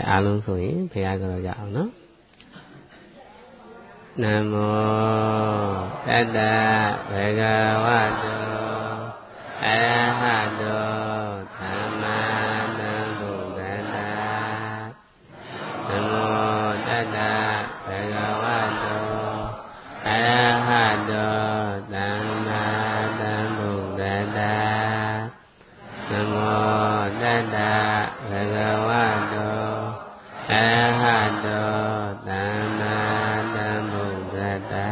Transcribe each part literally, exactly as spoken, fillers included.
အားလုံးဆိုရင်ဘုရားကြောကြအောင်နော်နမောတတ္တဗုဒ္ဓဝတ္တောအရဟတောသမ္မာသမ္ဗုဒ္ဓတ္တနမောတတ္တဗုဒ္ဓဝတ္တောအရဟတောသမ္မာသမ္ဗုဒ္ဓတ္တနမောတတ္တဗုဒ္ဓဝတ္တောအရဟတောသမ္မာသမ္ဗုဒ္ဓတ္တဒါ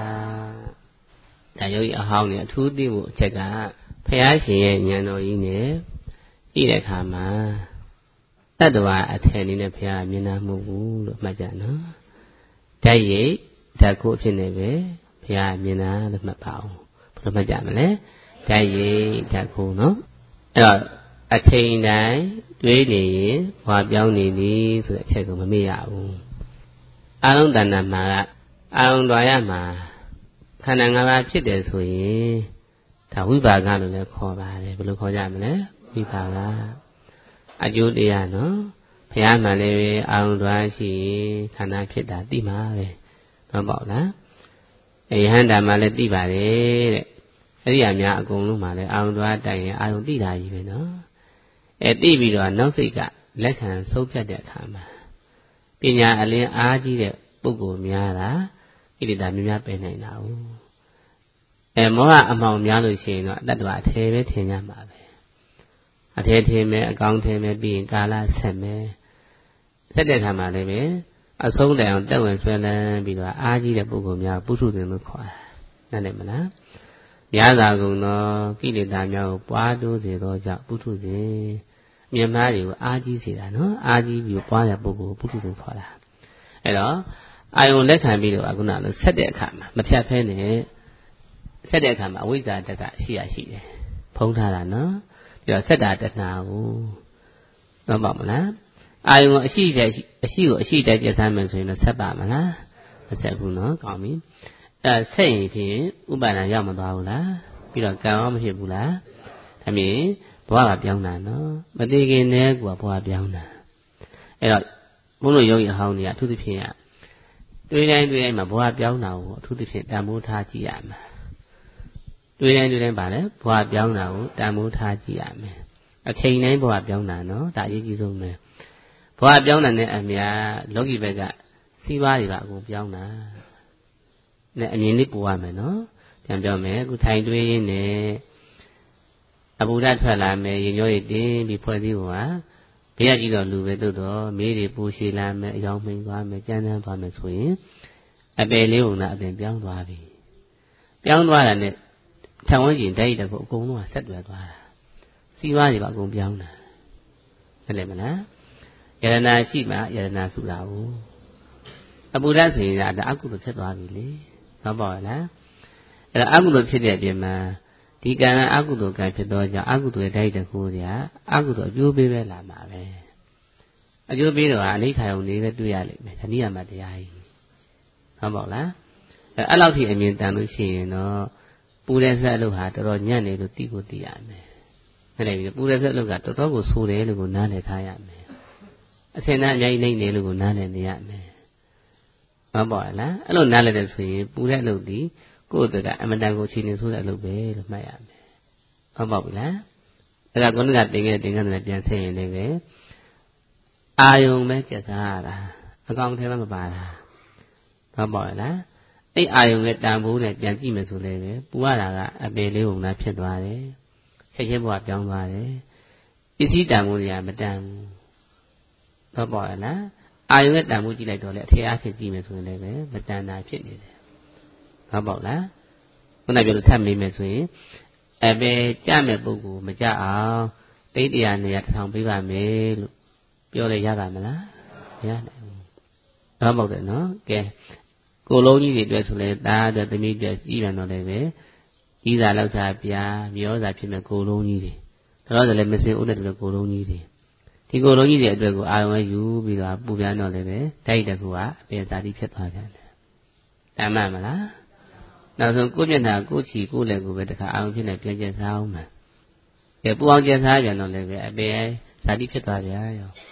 ယောဂီအဟောင်းနေအထူးသိဖို့အချက်ကဘုရားရှင်ရဲ့ဉာဏ်တော်ကြီးနဲ့ကြည့်တဲ့အခါမှာတတ္တဝါအထည်အနေနဲ့ဘုရားမြင်နာမှုဘူးလို့မှတ်ကြနော်ဓာတ်ရိပ်ဓာတ်ကိုအဖြစ်နဲ့ပဲဘုရားမြင်နာလို့မှတ်ပါအောင်ဘယ်လိုမှတ်ကြမလဲဓာတ်ရိပ်ဓာတ်ကိုနော်အဲ့တော့အချိန်တိုင်းတွေးနေရင်ဘွာပြောင်းနေသည်ဆိုတဲ့အချက်ကိုမမေ့ရဘူးအာလုံးတဏ္ဍာမှာကအာရုံတော်ရမှာခန္ဓာ၅ပါးဖြစ်တယ်ဆိုရင်ဒါဝိပါကလို့လည်းခေါ်ပါတယ်ဘယ်လိုခေါ်ကြမလဲဝိပါကအကျိုးတရားနော်ဘုရားမှလည်းပဲအာရုံတော်ရှိရင်ခန္ဓာဖြစ်တာသိမှာပဲတော့ပေါ့လားအယဟန္တာမှလည်းသိပါတယ်တဲ့အဲ့ဒီအများအကုန်လုံးမှလည်းအာရုံတော်တိုင်ရင်အာရုံသိတာကြီးပဲနော်အဲသိပြီးတော့နောက်စိတ်ကလက်ခံဆုံးဖြတ်တဲ့အခါမှာပညာအလင်းအားကြီးတဲ့ပုဂ္ဂိုလ်များတာဣတိတာများများပယ်နိုင်တာဘူးအဲမောဟအမှောင်များလို့ရှိရင်တော့တတ္တဝအထေပဲထင်ကြမှာပဲအထေထင်မယ်အကောင်းထင်မယ်ပြီးရင်ကာလဆက်မယ်ဆက်တဲ့အခါမှာလည်းပဲအဆုံးတိုင်အောင်တက်ဝင်ဆွဲလန်းပြီးတော့အားကြီးတဲ့ပုဂ္ဂိုလ်များပုထုဇဉ်လို့ခေါ်တာနားလည်မလားများစွာကုန်သောကိလေသာများကိုပွားတိုးစေသောကြောင့်ပုထုဇဉ်မြတ်မားတွေကိုအားကြီးစေတာနော်အားကြီးပြီးပွားတဲ့ပုဂ္ဂိုလ်ပုထုဇဉ်ခေါ်တာအဲ့တော့အာယုံလက်ခံပြီးတော့အခုနကဆက်တဲ့အခါမှာမဖြတ်ဖဲနဲ့ဆက်တဲ့အခါမှာအဝိဇ္ဇာတက်ကရှိရရှိတယ်ဖုံးထားတာနော်ပြီးတော့ဆက်တာတဏှာကိုတော့ပါမလားအာယုံကိုအရှိတဲ့အရှိကိုအရှိတဲ့ပြတ်သားမယ်ဆိုရင်တော့ဆက်ပါမလားမဆက်ဘူးနော်ကောင်းပြီအဲဆက်ရင်ဖြင့်ဥပါဒဏ်ရောက်မသွားဘူးလားပြီးတော့ကံရောမဖြစ်ဘူးလားဒါမြင်ဘဝကပြောင်းတာနော်မသိခင်တည်းကဘဝပြောင်းတာအဲ့တော့ဘုန်းတော်ယောဂီအဟောင်းတွေကအထူးသဖြင့်တွေးတိုင်းတွေးတိုင်းမှာဘဝပြောင်းတာကိုအထူးသဖြင့်တန်ဖိုးထားကြည့်ရမှာတွေးတိုင်းတွေးတိုင်းပါလေဘဝပြောင်းတာကိုတန်ဖိုးထားကြည့်ရမယ်အချိန်တိုင်းဘဝပြောင်းတာနော်ဒါအရေးကြီးဆုံးပဲဘဝပြောင်းတာနဲ့အများလောကီဘက်ကစီးပွားတွေပါအကုန်ပြောင်းတာနဲ့အမြင်လေးပို့ရမယ်နော်ပြန်ပြောမယ်အခုထိုင်တွေးရင်းနဲ့အဘူဓထွက်လာမယ်ရင်ကျော်ရည်တင်းပြီးဖွဲ့စည်းပုံဟာဘေးရကြည့်တော့လူပဲသို့တော့မေးတွေပူရှည်လာမယ်အယောင်မှိန်သွားမယ်ကြမ်းတမ်းသွားမယ်ဆိုရင်အပယ်လေးပုံကအပြင်ပြောင်းသွားပြီပြောင်းသွားတာနဲ့ထံဝန်းကျင်ဓာတ်ရည်တကူအကုန်လုံးကဆက်တွယ်သွားတာစီးပွားတွေပါအကုန်ပြောင်းတာဟုတ်တယ်မလားယရနာရှိမှယရနာစုတာဘူးအဘူဓဆိုရင်ဒါအကုသိုလ်ဖြစ်သွားပြီလေဟုတ်ပါလားအဲ့ဒါအကုသိုလ်ဖြစ်တဲ့အပြင်မှာဒီကံကအကုသိုလ်ကံဖြစ်တော့ကြောင့်အကုသိုလ်ရဲ့ဓာတ်တကူတွေကအကုသိုလ်အကျိုးပေးပဲလာမှာပဲအကျိုးပေးတော့အနိဋ္ဌာယုံလေးပဲတွေ့ရလိမ့်မယ်ဒါနည်းမှာတရားကြီးဟုတ်ပါလားအဲ့အဲ့လောက်ထိအမြင်တန်လို့ရှိရင်တော့ပူတဲ့ဆက်အလုပ်ဟာတော်တော်ညံ့နေလို့သိဖို့သိရမယ်ဟုတ်တယ်ပြီပူတဲ့ဆက်အလုပ်ကတော်တော်ကိုဆိုးတယ်လို့ကိုနားလည်ထားရမယ်အထင်နဲ့အများကြီးနေနေလို့ကိုနားလည်နေရမယ်ဟုတ်ပါလားအဲ့လိုနားလည်တဲ့ဆိုရင်ပူတဲ့အလုပ်ဒီကိုယ့်အတွက်ကအမတန်ကိုခြေနေဆိုးတဲ့အလုပ်ပဲလို့မှတ်ရမယ်ဟုတ်ပါဘူးလားအဲ့ဒါကိုယ်ကတင်ခဲ့တင်ခဲ့တယ်ပြန်ဆက်ရင်လည်းပဲအာယုံပဲကြက်စားရတာအကောင်ထဲမှာမပါတာဟုတ်ပါလားအဲ့အာယုံရဲ့တန်ဖိုးနဲ့ပြန်ကြည့်မယ်ဆိုလည်းပဲပူရတာကအပယ်လေးပုံလားဖြစ်သွားတယ်ချက်ချင်းဘဝပြောင်းသွားတယ်ပစ္စည်းတန်ဖိုးတွေကမတန်ဘူးဟုတ်ပါလားအာယုံရဲ့တန်ဖိုးကြည့်လိုက်တော့လေအထေအားဖြင့်ကြည့်မယ်ဆိုရင်လည်းပဲမတန်တာဖြစ်နေတယ်ဟုတ်ပါလားခုနပြောလို့ထပ်မေးမယ်ဆိုရင်အပေကြမဲ့ပုဂ္ဂိုလ်မကြအောင်တိတ်တရားနေရာတစ်ထောင်ပေးပါမယ်လို့ပြောလဲရပါမလားမရနိုင်ဘူးတော့မဟုတ်တယ်နော်ကဲကိုလုံးကြီးတွေအတွက်ဆိုလဲသားအတွက်သမီးအတွက်ကြီးပြန်တော့လည်းပဲကြီးစာလောက်စာပြာမျောစာဖြစ်မဲ့ကိုလုံးကြီးတွေဒါတော့လည်းမစင်ဦးတဲ့တူကိုလုံးကြီးတွေဒီကိုလုံးကြီးတွေအတွက်ကိုအာရုံယူပြီးတော့ပူပြန်တော့လည်းပဲတိုက်တကူကအပေသာတိဖြစ်သွားပြန်တယ်တမ်းမှန်မလားနောက်ဆုံးကိုမျက်နှာကိုချီကိုလည်းကိုပဲတခါအာရုံဖြစ်နေပြန်ကျက်စားအောင်မှာကဲပူအောင်ကျက်စားပြန်တော့လည်းပဲအပေဇာတိဖြစ်သွားပြန်ရော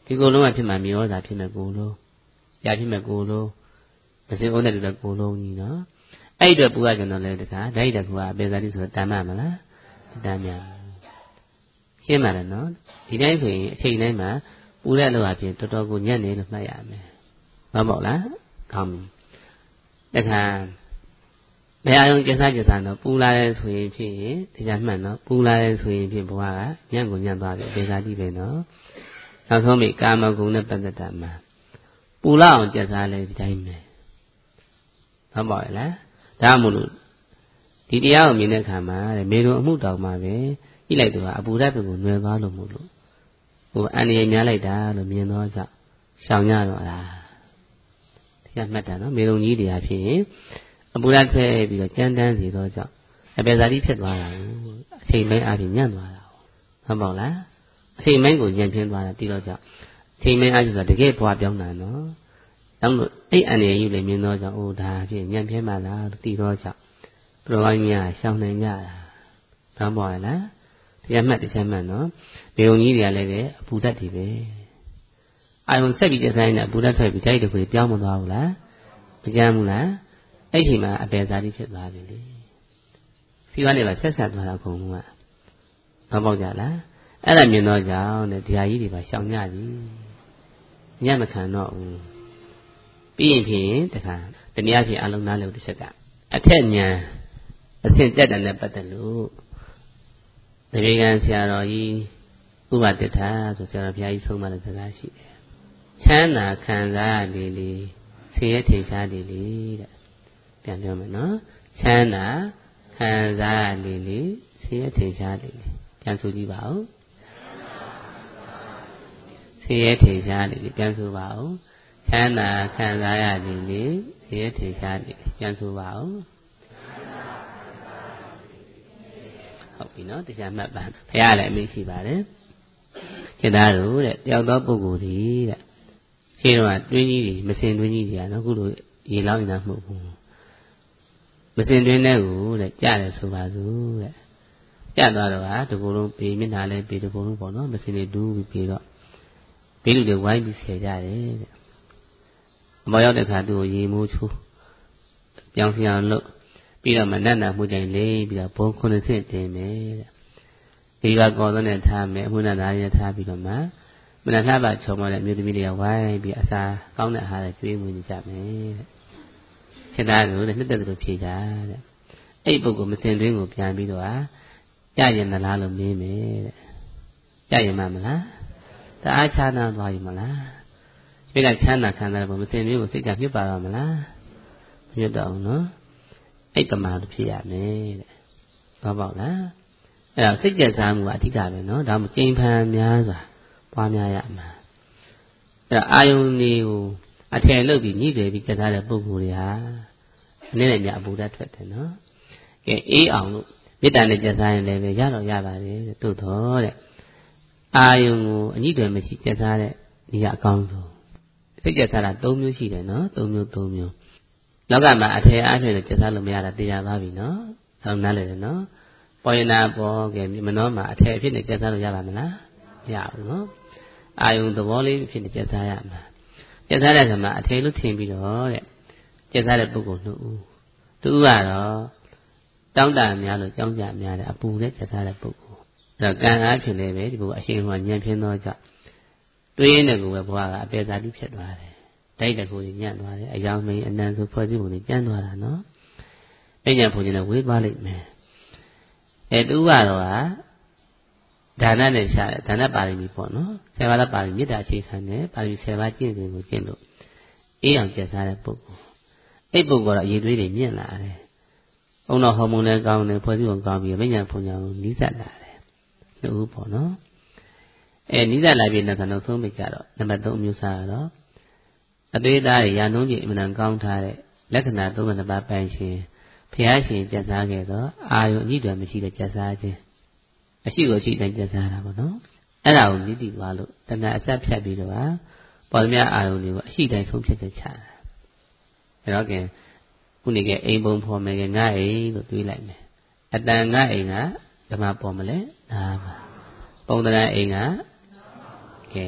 ဒီကိုယ်လုံးကဖြစ်မှမြေဩဇာဖြစ်မဲ့ကိုယ်လုံးရာဖြစ်မဲ့ကိုယ်လုံးမစင်ဦးတဲ့လူလည်းကိုယ်လုံးကြီးနော်အဲ့ဒီတော့ပူရကြတော့လေတခါဓာတ်တကူကအပေဇာတိဆိုတော့တန်မှမလားမတန်မြရှင်းပါလားနော်ဒီတိုင်းဆိုရင်အချိန်တိုင်းမှာပူတဲ့အလုပ်အပြင်တော်တော်ကိုညံ့နေလို့မှတ်ရမယ်မဟုတ်လားကောင်းပြီတခါဘယ်အယုံကျစားကျစားတော့ပူလာတယ်ဆိုရင်ဖြစ်ရင်တရားမှတ်နော်ပူလာတယ်ဆိုရင်ဖြစ်ဘဝကညံ့ကိုညံ့သွားပြီအပေဇာတိပဲနော်နောက်ဆုံးပြီကာမဂုဏ်နဲ့ပတ်သက်တာမှာပူလာအောင်ကျစားလဲဒီတိုင်းပဲဟုတ်ပါရဲ့လားဒါမှမဟုတ်ဒီတရားကိုမြင်တဲ့အခါမှာတဲ့မေတော်အမှုတော်မှာပဲကြည့်လိုက်တော့အပူဓာတ်ကိုနွယ်သွားလို့မို့လို့ဟိုအန္တရာယ်များလိုက်တာလို့မြင်တော့ကြောင့်ရှောင်ကြတော့လားတရားမှတ်တာနော်မေတော်ကြီးတရားဖြစ်ရင်အပူဓာတ်ထဲပြီးတော့ကြမ်းတမ်းစီတော့ကြောင့်အပေဇာတိဖြစ်သွားတာအချိန်ပိုင်းအပြင်ညံ့သွားတာဟုတ်ပါလားအချိန်ပိုင်းကိုညံ့ပြင်းသွားတာပြီးတော့ကြောင့်အချိန်ပိုင်းအပြင်ဆိုတကယ်ဘွားပြောင်းတာနော်တောင်းလို့အဲ့အန္တရာယ်ယူလေမြင်တော့ကြောင့်အိုးဒါဖြစ်ညံ့ပြင်းပါလားတီတော့ကြောင့်ဘုရားကြီးများရှောင်နိုင်ကြတာတောင်းပါရလားတရားမှတ်တရားမှတ်နော်မေုံကြီးတွေကလည်းပဲအပူဓာတ်တွေပဲအာယုံဆက်ပြီးကျဆိုင်တဲ့အပူဓာတ်ထွက်ပြီးဓာတ်တခုတွေပြောင်းမသွားဘူးလားမကြမ်းဘူးလားအဲ့ဒီမှာအပေဇာတိဖြစ်သွားပြီလေဒီကနေပါဆက်ဆက်သွားတာကုန်ကမပေါက်ကြလားအဲ့ဒါမြင်တော့ကြောင့်တဲ့တရားကြီးတွေပါရှောင်ကြပြီညံ့မခံတော့ဘူးပြီးရင်ဖြင့်တခါတနည်းအားဖြင့်အလုံးသားလို့တစ်ချက်ကအထက်ဉာဏ်အဆင့်တက်တယ်နဲ့ပတ်သက်လို့တပည့်ကံဆရာတော်ကြီးဥပတ္ထာဆိုဆရာတော်ဘုရားကြီးဆုံးမတဲ့စကားရှိတယ်ချမ်းသာခံစားရလေလေဆင်းရဲထင်ရှားလေလေတဲ့ပြန်ပြောမယ်နော်ချမ်းသာခံစားရလေလေဆင်းရဲထင်ရှားလေလေပြန်ဆိုကြည့်ပါဦးဆင်းရဲထင်ရှားလေလေပြန်ဆိုပါဦးချမ်းသာခံစားရလေလေဆင်းရဲထင်ရှားလေလေပြန်ဆိုပါဦးဟုတ်ပြီနော်တရားမှတ်ပါဘုရားလည်းအမိရှိပါတယ်ကျသားတို့တဲ့တယောက်သောပုဂ္ဂိုလ်ဒီတဲ့ရှင်းတော့တွင်းကြီးတွေမစင်တွင်းကြီးတွေကနော်ခုလိုရေလောင်းနေတာမဟုတ်ဘူးမစင်တွင်းတဲ့ကိုတဲ့ကြားတယ်ဆိုပါစို့တဲ့ကြားသွားတော့ဟာဒီကုလုံးပေမျက်နှာလဲပေဒီကုလုံးပေါ့နော်မစင်တွေဒူးပြီးပေတော့ဘေးလူတွေဝိုင်းပြီးဆယ်ကြတယ်တဲ့အမောရောက်တဲ့ခါသူ့ကိုရေမိုးချိုးပြောင်းပြောင်းလို့ပြီးတော့မနက်နာမှုတိုင်းလေးပြီးတော့ဘုံခုနှစ်ဆင့်တင်မယ်တဲ့ဒီကကောသောနဲ့ထားမယ်အမှုနဲ့သားရထားပြီးတော့မှမနက်ထားပါချုံမတဲ့မြို့သမီးတွေကဝိုင်းပြီးအစာကောင်းတဲ့အားနဲ့ကျွေးမွေးနေကြမယ်တဲ့ချက်သားတို့နဲ့နှစ်သက်တို့ဖြေကြတဲ့အဲ့ပုဂ္ဂိုလ်မစင်တွင်းကိုပြန်ပြီးတော့ကြရင်မလားလို့မေးမယ်တဲ့ကြရင်မမလားတအားချမ်းသာသွားရင်မလားဒီကချမ်းသာခံစားတဲ့ဘုံမစင်တွင်းကိုစိတ်ကမြတ်ပါတော့မလားမမြတ်တော့ဘူးနော်အဲ့ပမာလို့ဖြစ်ရမယ်တဲ့ဟုတ်ပါ့လားအဲ့ဒါစိတ်ကြစားမှုကအဓိကပဲနော်ဒါမှကျိန်ဖန်များစွာပွားများရမှာအဲ့ဒါအာယုန်တွေကိုအထည်လုပ်ပြီးညှိတယ်ပြီးကြစားတဲ့ပုဂ္ဂိုလ်တွေဟာအနည်းနဲ့ညအပူဓာတ်ထွက်တယ်နော်ကဲအေးအောင်လို့မေတ္တာနဲ့ကြစားရင်လည်းပဲရတော့ရပါတယ်တဲ့သို့တော်တဲ့အာယုန်ကိုအညှိတယ်မရှိကြစားတဲ့ဒီကအကောင်းဆုံးစိတ်ကြစားတာ၃မျိုးရှိတယ်နော်၃မျိုး၃မျိုးလောကမှာအထည်အားဖြင့်လည်းကြစားလို့မရတာတရားသွားပြီနော်အဲဒါနားလည်တယ်နော်ပေါ်ရင်နာပေါ်ကဲမနှောမှာအထည်အဖြစ်နဲ့ကြစားလို့ရပါမလားမရဘူးနော်အာယုံသဘောလေးဖြစ်နေကြစားရမှာကြစားတဲ့အခါမှာအထည်လို့ထင်ပြီးတော့တဲ့ကြစားတဲ့ပုဂ္ဂိုလ်နှစ်ဦးတူကတော့တောင်းတများလို့ကြောင်းကြများတယ်အပူနဲ့ကြစားတဲ့ပုဂ္ဂိုလ်အဲတော့ကံအားဖြင့်လည်းပဲဒီပုဂ္ဂိုလ်အရှင်ဟောညံပြင်းသောကြောင့်တွေးရင်းတဲ့ကိုပဲဘဝကအပေဇာတိဖြစ်သွားတယ်တိုက်တကူကြီးညံ့သွားတယ်အယောင်မင်းအနံဆိုဖွဲ့စည်းပုံကြီးကျန်းသွားတာနော်ပညာဘုံကြီးနဲ့ဝေးသွားလိမ့်မယ်အဲတူကတော့ဟာဒါနနဲ့ရှာတယ်ဒါနပါရမီပေါ့နော်ဆယ်ပါးละပါရမီမေတ္တာအခြေခံတယ်ပါရမီဆယ်ပါးကျင့်စဉ်ကိုကျင့်လို့အေးအောင်ကျက်စားတဲ့ပုဂ္ဂိုလ်အဲ့ပုဂ္ဂိုလ်ကတော့အရေးသွေးတွေမြင့်လာတယ်။အုံတော်ဟော်မုန်းလည်းကောင်းတယ်ဖွဲ့စည်းပုံကောင်းပြီးမဉ္ဇဉ်ဘုံညာကိုနီးစပ်လာတယ်။နှစ်ဦးပေါ့နော်။အဲနီးစပ်လာပြီးတော့နောက်ဆုံးပဲကြတော့နံပါတ်၃အမျိုးသားကတော့အသေးသားတွေရာနှုံးကြီးအမှန်တန်ကောင်းထားတဲ့လက္ခဏာ၃၂ပါးပိုင်ရှင်ဘုရားရှင်ကျက်စားခဲ့တော့အာယုအညိတွေမရှိတဲ့ကျက်စားခြင်းအရှိကိုရှိတိုင်းကျက်စားတာပေါ့နော်အဲ့ဒါကိုနိတိသွားလို့တဏှာအဆက်ဖြတ်ပြီးတော့ပေါ်သမျှအာယုတွေကိုအရှိတိုင်းဆုံးဖြတ်ချက်ချတာအဲ့တော့ကဲခုနေကအိမ်ပုံဖော်မယ်ကငါအိမ်လို့တွေးလိုက်မယ်အတန်ငါအိမ်ကဓမ္မပေါ်မလဲဒါပါပုံသဏ္ဍာန်အိမ်ကကဲ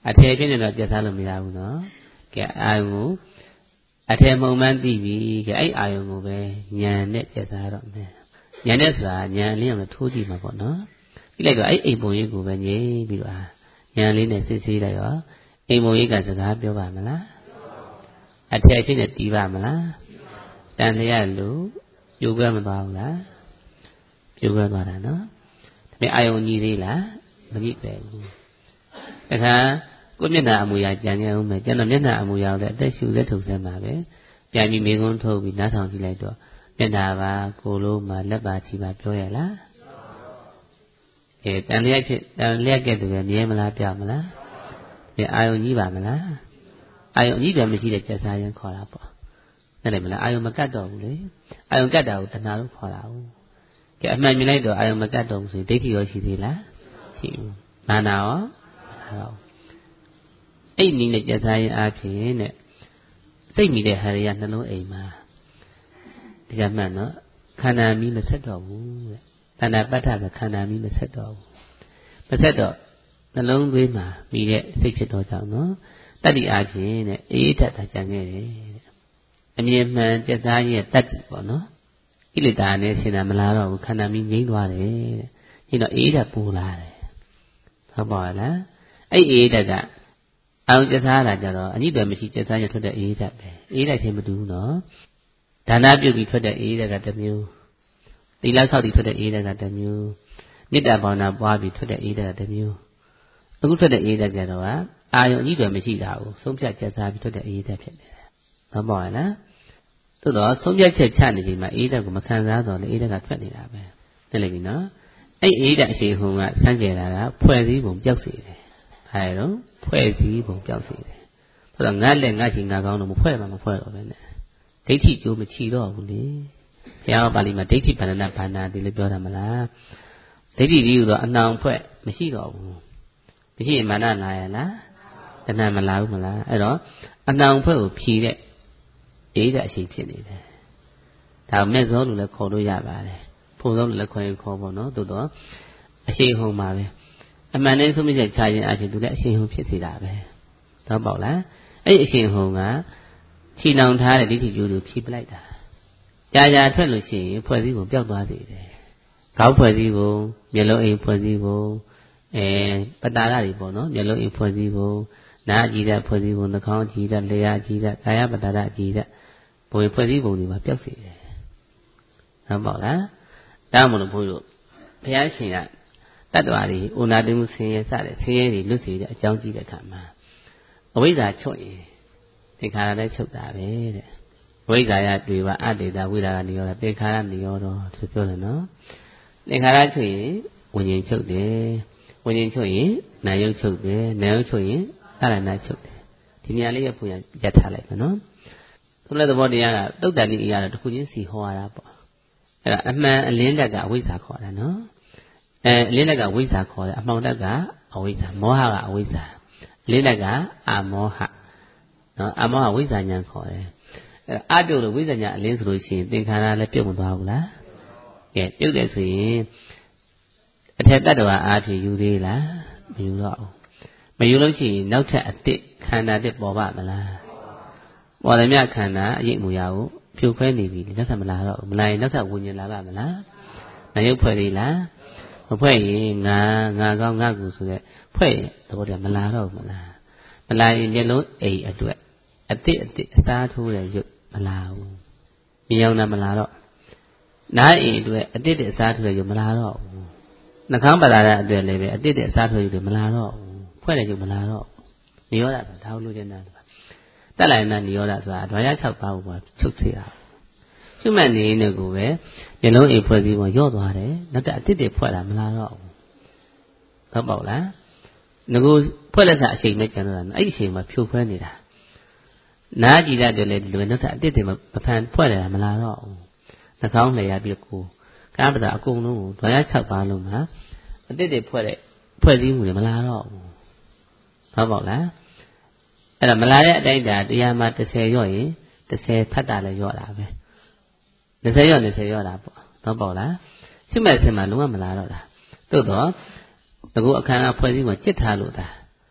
အထည်ဖြစ်နေတော့ကျက်စားလို့မရဘူးနော်ကဲအာယုံကိုအထည်မှုံမှန်းသိပြီကဲအဲ့အာယုံကိုပဲဉာဏ်နဲ့ကျက်စားတော့မယ်ဉာဏ်နဲ့ဆိုတာဉာဏ်လေးအောင်ထိုးကြည့်မှာပေါ့နော်ကြည့်လိုက်တော့အဲ့အိမ်ပုံရိပ်ကိုပဲငြိမ်ပြီးတော့ဉာဏ်လေးနဲ့စစ်ဆေးလိုက်ရောအိမ်ပုံရိပ်ကစကားပြောပါမလားအထည်ဖြစ်နေတီးပါမလားတန်လျက်လို့ပြိုကွဲမသွားဘူးလားပြိုကွဲသွားတာနော်ဒါပေမဲ့အာယုံညီသေးလားမညစ်ပဲဘူးတခါကိုမျက်နှာအမူအရာကြံခဲ့အောင်မယ်ကျန်တော့မျက်နှာအမူအရာကိုလည်းအသက်ရှူသက်ထုတ်စမ်းပါပဲပြန်ပြီးမိကုန်းထုတ်ပြီးနားထောင်ကြည့်လိုက်တော့မျက်နှာပါကိုယ်လုံးမှာလက်ပါချီပါပြောရလားအဲတန်လျက်ဖြစ်တန်လျက်ကဲ့သို့ပဲမြဲမလားပြောမလားဒီအာယုံကြီးပါမလားအာယုံကြီးတယ်မရှိတဲ့ကျက်စားရင်ခေါ်တာပေါ့နဲ့တယ်မလားအာယုံမကတ်တော့ဘူးလေအာယုံကတ်တာကိုတဏှာလို့ခေါ်တာဟုတ်ကဲအမှန်မြင်လိုက်တော့အာယုံမကတ်တော့ဘူးဆိုရင်ဒိဋ္ဌိရောရှိသေးလားရှိဘူးမာနရောဟုတ်အဲ့ဒီနဲ့ကျက်စားရင်အားဖြင့်တဲ့စိတ်မိတဲ့ဟာတွေကနှလုံးအိမ်မှာဒီကမှန်တော့ခန္ဓာမီးမဆက်တော့ဘူးတဲ့တဏှာပဋ္ဌာဆိုခန္ဓာမီးမဆက်တော့ဘူးမဆက်တော့နှလုံးသွေးမှာမိတဲ့စိတ်ဖြစ်တော့ကြောင့်နော်တတ္တိအားဖြင့်တဲ့အေးထက်တာကြံခဲ့တယ်တဲ့အမြင်မှန်ကျက်စားရဲ့တတ္တိပေါ့နော်ဣလိတာနဲ့ရှင်းတာမလားတော့ဘူးခန္ဓာမီးငြိမ့်သွားတယ်တဲ့ဒီတော့အေးတက်ပူလာတယ်ဟုတ်ပါလားအဲ့အေးတက်ကအောင်ကျက်စားတာကြတော့အညစ်ပဲမရှိကျက်စားရထွက်တဲ့အေးတက်ပဲအေးတက်ချင်းမတူဘူးနော်ဒါနပြုတ်ပြီးထွက်တဲ့အေးတက်ကတစ်မျိုးသီလဆောက်ပြီးထွက်တဲ့အေးတက်ကတစ်မျိုးမေတ္တာဘာဝနာပွားပြီးထွက်တဲ့အေးတက်ကတစ်မျိုးအခုထွက်တဲ့အေးတက်ကြတော့အာယုံအညစ်ပဲမရှိတာကိုဆုံးဖြတ်ကျက်စားပြီးထွက်တဲ့အေးတက်ဖြစ်နေတယ်ဟုတ်ပါရဲ့လားသို့တော့ဆုံးဖြတ်ချက်ချနေချိန်မှာအေးတက်ကိုမခံစားတော့လေအေးတက်ကထွက်နေတာပဲသိလိမ့်ပြီနော်အဲ့အေးတက်အရှိန်ဟုန်ကစမ်းကြယ်တာကဖွဲ့စည်းပုံပျောက်စေတယ်အဲဒါတော့ဖွဲ့စည်းပုံပျောက်စေတယ်ဆိုတော့ငတ်လက်ငတ်ချင်ငါကောင်းတော့မဖွဲ့မှမဖွဲ့တော့ပဲနဲ့ဒိဋ္ဌိကျိုးမချီတော့ဘူးလေဘုရားပါဠိမှာဒိဋ္ဌိဗန္ဒနာဘာနာဒီလိုပြောတာမလားဒိဋ္ဌိဒီဟူသောအနှောင်ဖွဲ့မရှိတော့ဘူးမရှိရင်မာနလာရလားတဏှာမလာဘူးမလားအဲ့တော့အနှောင်ဖွဲ့ကိုဖြီးတဲ့အေးတဲ့အရှိဖြစ်နေတယ်ဒါမဲ့ဇောလို့လည်းခေါ်လို့ရပါတယ်ဖုံဇောလို့လည်းခေါ်ရင်ခေါ်ပေါ့နော်သို့တော့အရှိဟုံပါပဲအမှန်တည်းဆုံးဖြတ်ချက်ချခြင်းအဖြစ်သူလည်းအရှိဟုံဖြစ်စေတာပဲတော့ပေါ့လားအဲ့အရှိဟုံကခြိနှောင်ထားတဲ့ဒိဋ္ဌိကျိုးကိုဖြီးပလိုက်တာကြာကြာထွက်လို့ရှိရင်ဖွဲ့စည်းပုံပျောက်သွားသေးတယ်ခေါင်းဖွဲ့စည်းပုံမျက်လုံးအိမ်ဖွဲ့စည်းပုံအဲပတာရတွေပေါ့နော်မျက်လုံးအိမ်ဖွဲ့စည်းပုံနားအကြည့်တဲ့ဖွဲ့စည်းပုံနှာခေါင်းအကြည့်တဲ့လျှာအကြည့်တဲ့ကာယပတာရအကြည့်တဲ့ဘုံဖွဲ့စည်းပုံတွေမှာပျောက်စေတယ်ဟုတ်ပါလားဒါမှမဟုတ်ဘုန်းကြီးတို့ဘုရားရှင်ကတတ္တဝါတွေဥနာတိမှုဆင်းရဲစတဲ့ဆင်းရဲတွေလွတ်စေတဲ့အကြောင်းကြည့်တဲ့အခါမှာအဝိဇ္ဇာချုပ်ရင်သင်္ခါရလည်းချုပ်တာပဲတဲ့ဝိဇ္ဇာရတွေ့ပါအတ္တေတာဝိရာကနေရောသင်္ခါရနေရောတော့သူပြောတယ်နော်သင်္ခါရချုပ်ရင်ဝิญဉ်ချုပ်တယ်ဝิญဉ်ချုပ်ရင်နာယုတ်ချုပ်တယ်နာယုတ်ချုပ်ရင်အရဏချုပ်တယ်ဒီနေရာလေးရဖို့ရရပ်ထားလိုက်မယ်နော်သူလည်းသဘောတရားကတုတ်တန်ဤအရာတော့တစ်ခုချင်းစီဟောရတာပေါ့အဲ့ဒါအမှန်အလင်းတက်ကအဝိဇ္ဇာခေါ်တာနော်အဲအလင်းတက်ကဝိဇ္ဇာခေါ်တယ်အမှောင်တက်ကအဝိဇ္ဇာမောဟကအဝိဇ္ဇာအလင်းတက်ကအမောဟနော်အမောဟဝိဇ္ဇာဉာဏ်ခေါ်တယ်အဲ့အပြုတ်လို့ဝိဇ္ဇာဉာဏ်အလင်းဆိုလို့ရှိရင်သင်္ခါရလည်းပြုတ်မသွားဘူးလားကဲပြုတ်တယ်ဆိုရင်အထက်တတ္တဝါအားဖြင့်ယူသေးလားမယူတော့ဘူးမယူလို့ရှိရင်နောက်ထပ်အတစ်ခန္ဓာတစ်ပေါ်ပါမလားပေါ်တယ်မြခန္ဓာအရေးမူရကိုဖြိုခွဲနေပြီနောက်ထပ်မလာတော့ဘူးမလာရင်နောက်ထပ်ဝิญဉ်လာပါမလားနာယုတ်ဖွဲ့သေးလားမဖွဲ့ရင်ငါငါကောင်းငါကူဆိုတဲ့ဖွဲ့ရင်သဘောတရားမလာတော့ဘူးမလားမလာရင်မျက်လုံးအိမ်အတွက်အတစ်အတစ်အစားထိုးတဲ့ရုပ်မလာဘူးမြောင်တာမလာတော့နားအိမ်အတွက်အတစ်တဲ့အစားထိုးတဲ့ရုပ်မလာတော့ဘူးနှာခေါင်းပလာတဲ့အတွက်လည်းပဲအတစ်တဲ့အစားထိုးရုပ်တွေမလာတော့ဘူးဖွဲ့တဲ့ရုပ်မလာတော့နိရောဓဆိုတာဒါလို့ကျင်တာတက်လိုက်တဲ့နိရောဓဆိုတာဓဝါရ၆ပါးကိုချုပ်စေတာရှုမှတ်နေတဲ့ကိုပဲမျက်လုံးအိမ်ဖွဲ့စည်းပုံရော့သွားတယ်နောက်တစ်အတစ်တွေဖွဲ့တာမလာတော့ဘူးဟုတ်ပါ့လားငကိုဖွဲ့လက်စားအချိန်နဲ့ကျန်တော့တာအဲ့ဒီအချိန်မှာဖြိုခွဲနေတာနားကြည့်တဲ့တွေလည်းဒီလိုနောက်ထပ်အတစ်တွေမဖန်ဖွဲ့တယ်မလာတော့ဘူးနှာခေါင်းလျှာပြီးကိုကားပဒါအကုန်လုံးကိုဓဝါရ၆ပါးလုံးမှာအတစ်တွေဖွဲ့တဲ့ဖွဲ့စည်းမှုတွေမလာတော့ဘူးဟုတ်ပါ့လားအဲ့ဒါမလာတဲ့အတိုင်းတာတရားမှာတစ်ဆယ်ရော့ရင်တစ်ဆယ်ဖတ်တာလည်းရော့တာပဲနှစ်ဆယ်ရော့နှစ်ဆယ်ရော့တာပေါ့ဟုတ်ပါ့လားရှုမဲ့စင်မှာလုံးဝမလာတော့တာသို့တော့ငကိုအခန်းကဖွဲ့စည်းမှာจิตထားလို့တာ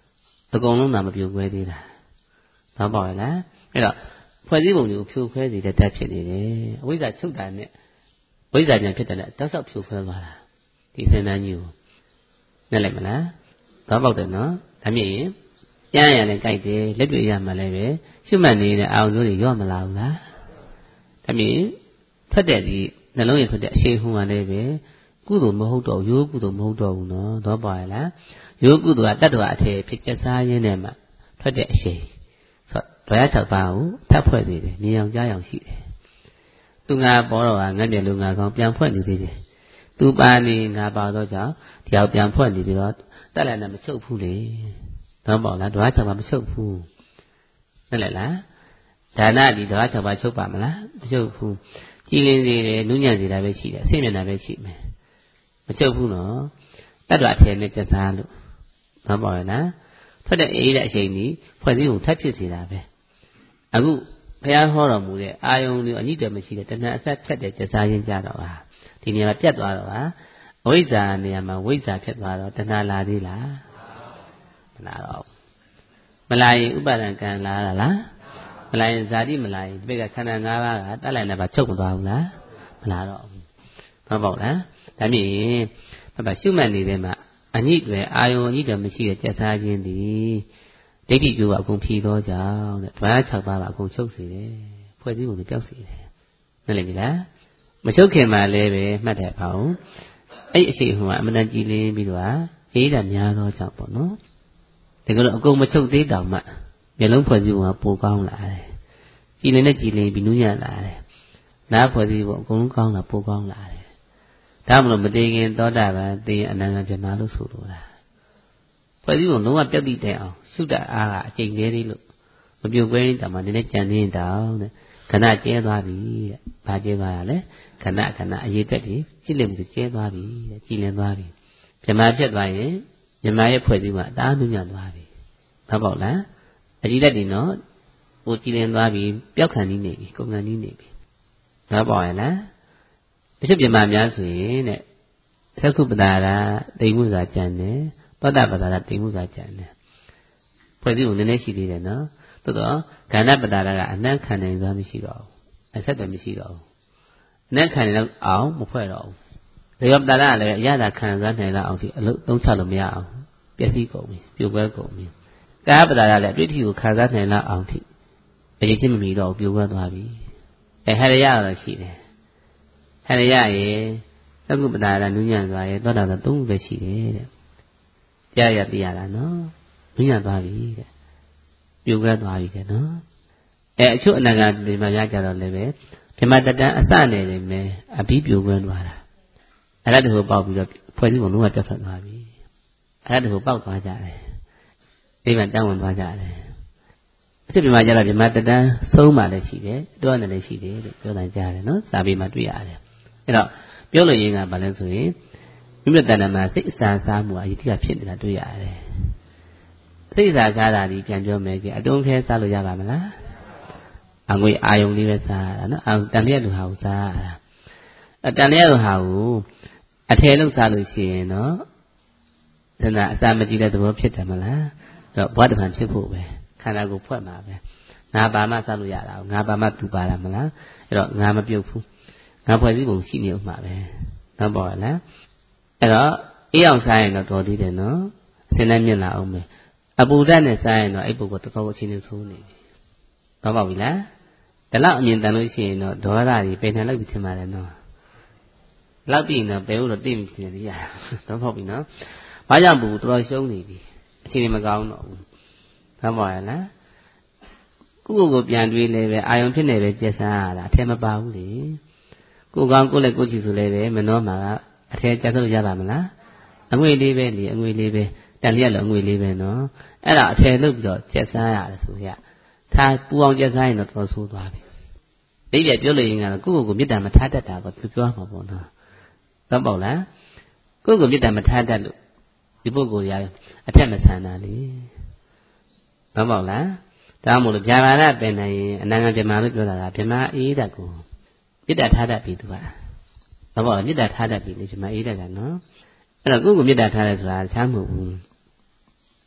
အကုန်လုံးသာမပြိုကွဲသေးတာသဘောပေါက်ရလားအဲ့တော့ဖွဲ့စည်းပုံတွေကိုဖြိုခွဲစေတဲ့ဓာတ်ဖြစ်နေတယ်အဝိဇ္ဇာချုပ်တာနဲ့ဝိဇ္ဇာဉာဏ်ဖြစ်တဲ့တောက်လျှောက်ဖြိုခွဲသွားတာဒီစင်တန်းကြီးကိုနားလည်မလားသဘောပေါက်တယ်နော်ဒါမြင်ရင်ကြားရလည်းကြိုက်တယ်လက်တွေ့ရမှလည်းပဲရှုမှတ်နေတဲ့အာရုံမျိုးတွေရော့မလာဘူးလားဒါမြင်ထွက်တဲ့ဒီနှလုံးရထွက်တဲ့အရှိန်ဟုန်ကလည်းပဲကုသိုလ်မဟုတ်တော့ရိုးကုသိုလ်မဟုတ်တော့ဘူးနော်သဘောပေါက်ရလားရိုးကုသိုလ်ကတတ္တဝအထေဖြစ်ချက်စားရင်းနဲ့မှထွက်တဲ့အရှိန်ဆိုတော့ဒွါရ၆ပါးကိုထပ်ဖွဲ့သေးတယ်မြင်အောင်ကြားအောင်ရှိတယ်သူငါပေါ်တော့ကငတ်တယ်လူငါကောင်းပြန်ဖွဲ့နေသေးတယ်သူပါနေငါပါတော့ကြောင့်ဒီအောင်ပြန်ဖွဲ့နေပြီးတော့တက်လိုက်နဲ့မချုပ်ဘူးလေသဘောပေါက်လားဒွါရ၆ပါးမချုပ်ဘူးနားလည်လားဒါနဒီဒွါရ၆ပါးချုပ်ပါမလားမချုပ်ဘူးကြည်လင်စေတယ်နုညံ့စေတာပဲရှိတယ်အစိမ့်မျက်နှာပဲရှိမယ်မချုပ်ဘူးနော်တတ္တဝအထေနဲ့ပြတ်သားလို့သဘောပေါက်ရလားထွက်တဲ့အေးတဲ့အချိန်ကြီးဖွဲ့စည်းပုံထပ်ဖြစ်စေတာပဲအခုဘုရားဟောတော်မူတဲ့အာယုံတွေအညစ်တယ်မရှိတဲ့တဏှာအဆက်ဖြတ်တဲ့ကြစားရင်းကြတော့ဟာဒီနေရာမှာပြတ်သွားတော့ဟာအဝိဇ္ဇာနေရာမှာဝိဇ္ဇာဖြစ်သွားတော့တဏှာလာသေးလားမလာတော့မလာရင်ဥပါဒံကံလာလားမလာရင်ဇာတိမလာရင်ဒီဘက်ကခန္ဓာ၅ပါးကတက်လိုက်နေပါချုပ်မသွားဘူးလားမလာတော့ဘူးသဘောပေါက်လားဒါမြင်ဘာပါရှုမှတ်နေတဲ့မှာအညစ်တွေအာယုံအညစ်တွေမရှိတဲ့ကြက်စားခြင်းသည်ဒိဋ္ဌိကျိုးကအကုန်ဖြီးသောကြောင့်တဲ့ဓဝါရ၆ပါးကအကုန်ချုပ်စေတယ်ဖွဲ့စည်းပုံတွေပျောက်စေတယ်နားလည်ပြီလားမချုပ်ခင်မှာလည်းပဲမှတ်တယ်ပေါ့အဲ့အရှိဟိုကအမှန်တန်ကြည်လင်းပြီးတော့ရေးတာများသောကြောင့်ပေါ့နော်ဒါကြလို့အကုန်မချုပ်သေးတောင်မှမျက်လုံးဖွဲ့စည်းပုံကပိုကောင်းလာတယ်ကြည်လင်းနဲ့ကြည်လင်းပြီးနူးညံ့လာတယ်နားဖွဲ့စည်းပုံအကုန်လုံးကောင်းလာပိုကောင်းလာတယ်ဒါမှမဟုတ်မတည်ခင်သောတာပန်သိရင်အနန္တပြမလို့ဆိုလိုတာဖွဲ့စည်းပုံလုံးဝပြတ်တိတဲ့အောင်ရှုတတ်အားကအကျိန်သေးသေးလို့မပြုတ်ကွဲရင်တောင်မှနည်းနည်းကြံနေတောင်တဲ့ခဏကျဲသွားပြီတဲ့ဘာကျဲသွားတာလဲခဏခဏအရေးတက်တယ်ကြည့်လိုက်မှုကျဲသွားပြီတဲ့ကြည်လင်သွားပြီပြမဖြစ်သွားရင်ပြမရဲ့ဖွဲ့စည်းပုံအသားနုညံ့သွားပြီသဘောပေါက်လားအကြည့်လက်ဒီနော်ဟိုကြည်လင်သွားပြီပျောက်ခံနေနေပြီကုန်ခံနေနေပြီသဘောပေါက်ရဲ့လားတချို့ပြမများဆိုရင်တဲ့သက္ကုပတာရာတိမ်မှုစာကြံတယ်သောတာပတာရာတိမ်မှုစာကြံတယ်ဖွဲ့စည်းပုံနည်းနည်းရှိသေးတယ်နော်သို့တော့ခန္ဓာပတာရာကအနံ့ခံနိုင်စွာမရှိတော့ဘူးအဆက်တည်းမရှိတော့ဘူးအနံ့ခံနိုင်တော့အောင်မဖွဲ့တော့ဘူးဒါရောပတာရာလည်းအရသာခံစားနိုင်လောက်အောင်ဒီအလုပ်သုံးချလို့မရအောင်ပျက်စီးကုန်ပြီပြိုကွဲကုန်ပြီကာယပတာရာလည်းအတွေ့အထိကိုခံစားနိုင်လောက်အောင်ထိအရေးချင်းမမီတော့ပြိုကွဲသွားပြီအဲဟရရတော့ရှိတယ်ဟရရရဲ့သက္ကုပတာရာနုညံ့သွားရဲ့သောတာပန်သုံးခုပဲရှိတယ်တဲ့ကြားရသိရတာနော်နုညံ့သွားပြီတဲ့ပြိုကွဲသွားပြီတဲ့နော်အဲအချို့အနာဂတ်ဒီမှာရကြတော့လည်းပဲပြမတတန်းအစနဲ့လည်းပဲအပြီးပြိုကွဲသွားတာအဲ့ဒါတခုပေါက်ပြီးတော့ဖွဲ့စည်းပုံလုံးဝပြတ်ထွက်သွားပြီအဲ့ဒါတခုပေါက်သွားကြတယ်အိမ်မှာတောင်းဝင်သွားကြတယ်အစ်ပြမကြတော့ပြမတတန်းဆုံးမှလည်းရှိတယ်တွန်းတယ်လည်းရှိတယ်လို့ပြောတယ်ကြားတယ်နော်စာပေမှာတွေ့ရတယ်အဲ့တော့ပြောလို့ရင်းကဘာလဲဆိုရင်မိမိတဏ္ဍာမှာစိတ်အစာစားမှုအရေးကြီးဖြစ်နေတာတွေ့ရတယ်စိတ်အစာစားတာဒီပြန်ပြောမယ်ကြီးအတုံးခဲစားလို့ရပါမလားအငွေအာယုံလေးပဲစားရတာနော်အာတန်လျက်လူဟာကိုစားရတာအတန်လျက်လူဟာကိုအထည်လို့စားလို့ရှိရင်နော်ဒါနာအစာမကြည့်တဲ့သဘောဖြစ်တယ်မလားအဲ့တော့ဘဝတပံဖြစ်ဖို့ပဲခန္ဓာကိုယ်ဖွဲ့မှာပဲငါပါမှစားလို့ရတာငါပါမှသူပါတာမလားအဲ့တော့ငါမပြုတ်ဘူးငါဖွဲ့စည်းပုံရှိနေဥမှာပဲနော်ပေါ့လားအဲ့တော့အေးအောင်စားရင်တော့တော်သေးတယ်နော်အစင်းနဲ့မြင်လာအောင်မယ်အပူဓာတ်နဲ့စားရင်တော့အဲ့ပုဂ္ဂိုလ်တော်တော်အချင်းချင်းဆိုးနေပြီတော့ပေါ့ပြီလားဒါလောက်အမြင်တန်လို့ရှိရင်တော့ဒေါသတွေပင်ထန်လောက်ပြီးထင်ပါတယ်နော်လောက်ပြီးရင်တော့ဘယ်လို့တော့သိပြီနေရတော့ပေါ့ပြီနော်ဘာကြောင့်ဘူးတော်တော်ရှုံးနေပြီအချင်းမကောင်းတော့ဘူးတော့ပေါ့ရလားကိုယ့်ကိုယ်ကိုပြန်တွေးလဲပဲအာယုံဖြစ်နေပဲကျက်စားရတာအထက်မပါဘူးလေကိုကောင်းကိုလည်းကိုကြည့်ဆိုလဲပဲမနှောမှာကအထက်ကျက်လို့ရပါမလားအငွေလေးပဲလေအငွေလေးပဲတန်လျက်လည်းအငွေလေးပဲနော်အဲ့ဒါအထယ်လုပ်ပြီးတော့ကျက်စားရတယ်ဆိုရသာပူအောင်ကျက်စားရင်တော့တော်ဆိုးသွားပြီဒိဋ္ဌိပြောလို့ရင်ကတော့ကိုယ့်ကိုယ်ကိုမေတ္တာမထားတတ်တာပေါ့သူပြောမှာပေါ့နော်တော့ပေါ့လားကိုယ့်ကိုယ်မေတ္တာမထားတတ်လို့ဒီပုဂ္ဂိုလ်ရအထက်မဆန်တာလေတော့ပေါ့လားဒါမှမဟုတ်ဗျာပါဒပင်နိုင်ရင်အနန္တပြမလို့ပြောတာကပြမအေးတတ်ကိုမေတ္တာထားတတ်ပြီသူကတော့ပေါ့လားမေတ္တာထားတတ်ပြီလေပြမအေးတတ်ကနော်အဲ့တော့ကိုယ့်ကိုမေတ္တာထားတယ်ဆိုတာချမ်းမဟုတ်ဘူး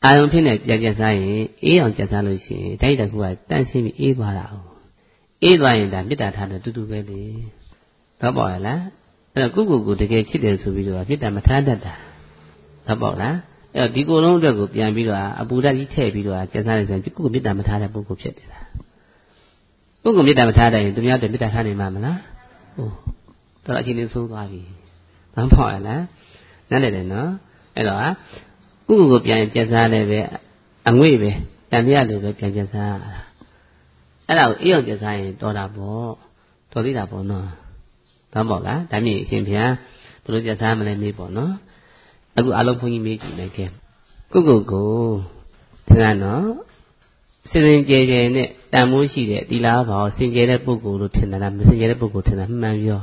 အာယုံဖြစ်နေကြက်ကြက်စားရင်အေးအောင်ကြက်စားလို့ရှိရင်တိုက်တကူကတန့်ရှင်းပြီးအေးသွားတာ哦အေးသွားရင်ဒါမေတ္တာထားတဲ့တူတူပဲလေတော့ပေါ့လားအဲ့တော့ကိုကိုကိုတကယ်ချစ်တယ်ဆိုပြီးတော့မေတ္တာမထားတတ်တာတော့ပေါ့လားအဲ့တော့ဒီကိုယ်လုံးအတွက်ကိုပြန်ပြီးတော့အပူဓာတ်ကြီးထည့်ပြီးတော့ကြက်စားနေဆိုရင်ကိုကိုမေတ္တာမထားတဲ့ပုဂ္ဂိုလ်ဖြစ်နေတာကိုကိုမေတ္တာမထားတဲ့ရင်သူများတွေမေတ္တာထားနိုင်မှာမလားဟုတ်တော့အချင်းချင်းဆိုးသွားပြီဘာပေါ့လားနားလည်တယ်နော်အဲ့တော့ကိုကိုကိုပြန်ကြက်စားလည်းပဲအငွေ့ပဲတန်တရားလိုပဲပြန်ကြက်စားအဲ့ဒါကိုအေးအောင်ကြက်စားရင်တော်တာပေါ့တော်သေးတာပေါ့နော်တော့ပေါ့လားဒါမြင်အရှင်ဘုရားဘယ်လိုကြက်စားမလဲမေးပေါ့နော်အခုအလုံးဘုန်းကြီးမေးကြည့်လိုက်ခဲ့ကိုကိုကိုသင်္ကနော်စင်စင်ကြယ်ကြယ်နဲ့တန်မိုးရှိတဲ့ဒီလားဘာစင်ကြယ်တဲ့ပုဂ္ဂိုလ်လို့ထင်တာလားမစင်ကြယ်တဲ့ပုဂ္ဂိုလ်ထင်တာမှန်ပြော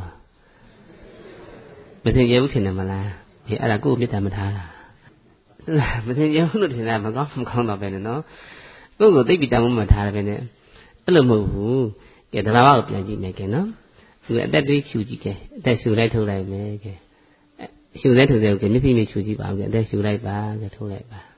မစင်ကြယ်ဘူးထင်တယ်မလားဒီအဲ့ဒါကိုမေတ္တာမထားတာမစင်ကြယ်ဘူးလို့ထင်တာမကောင်းမကောင်းတော့ပဲနော်ကိုကိုသိပြီတန်မိုးမထားတယ်ပဲနဲ့အဲ့လိုမဟုတ်ဘူးကဲတဘာဝကိုပြန်ကြည့်မယ်ကဲနော်သူအသက်တွေးဖြူကြည့်ကဲအသက်ရှူလိုက်ထုတ်လိုက်မယ်ကဲရှူလိုက်ထုတ်တယ်ကဲမျက်စိနဲ့ရှူကြည့်ပါဦးကဲအသက်ရှူလိုက်ပါကဲထုတ်လိုက်ပါ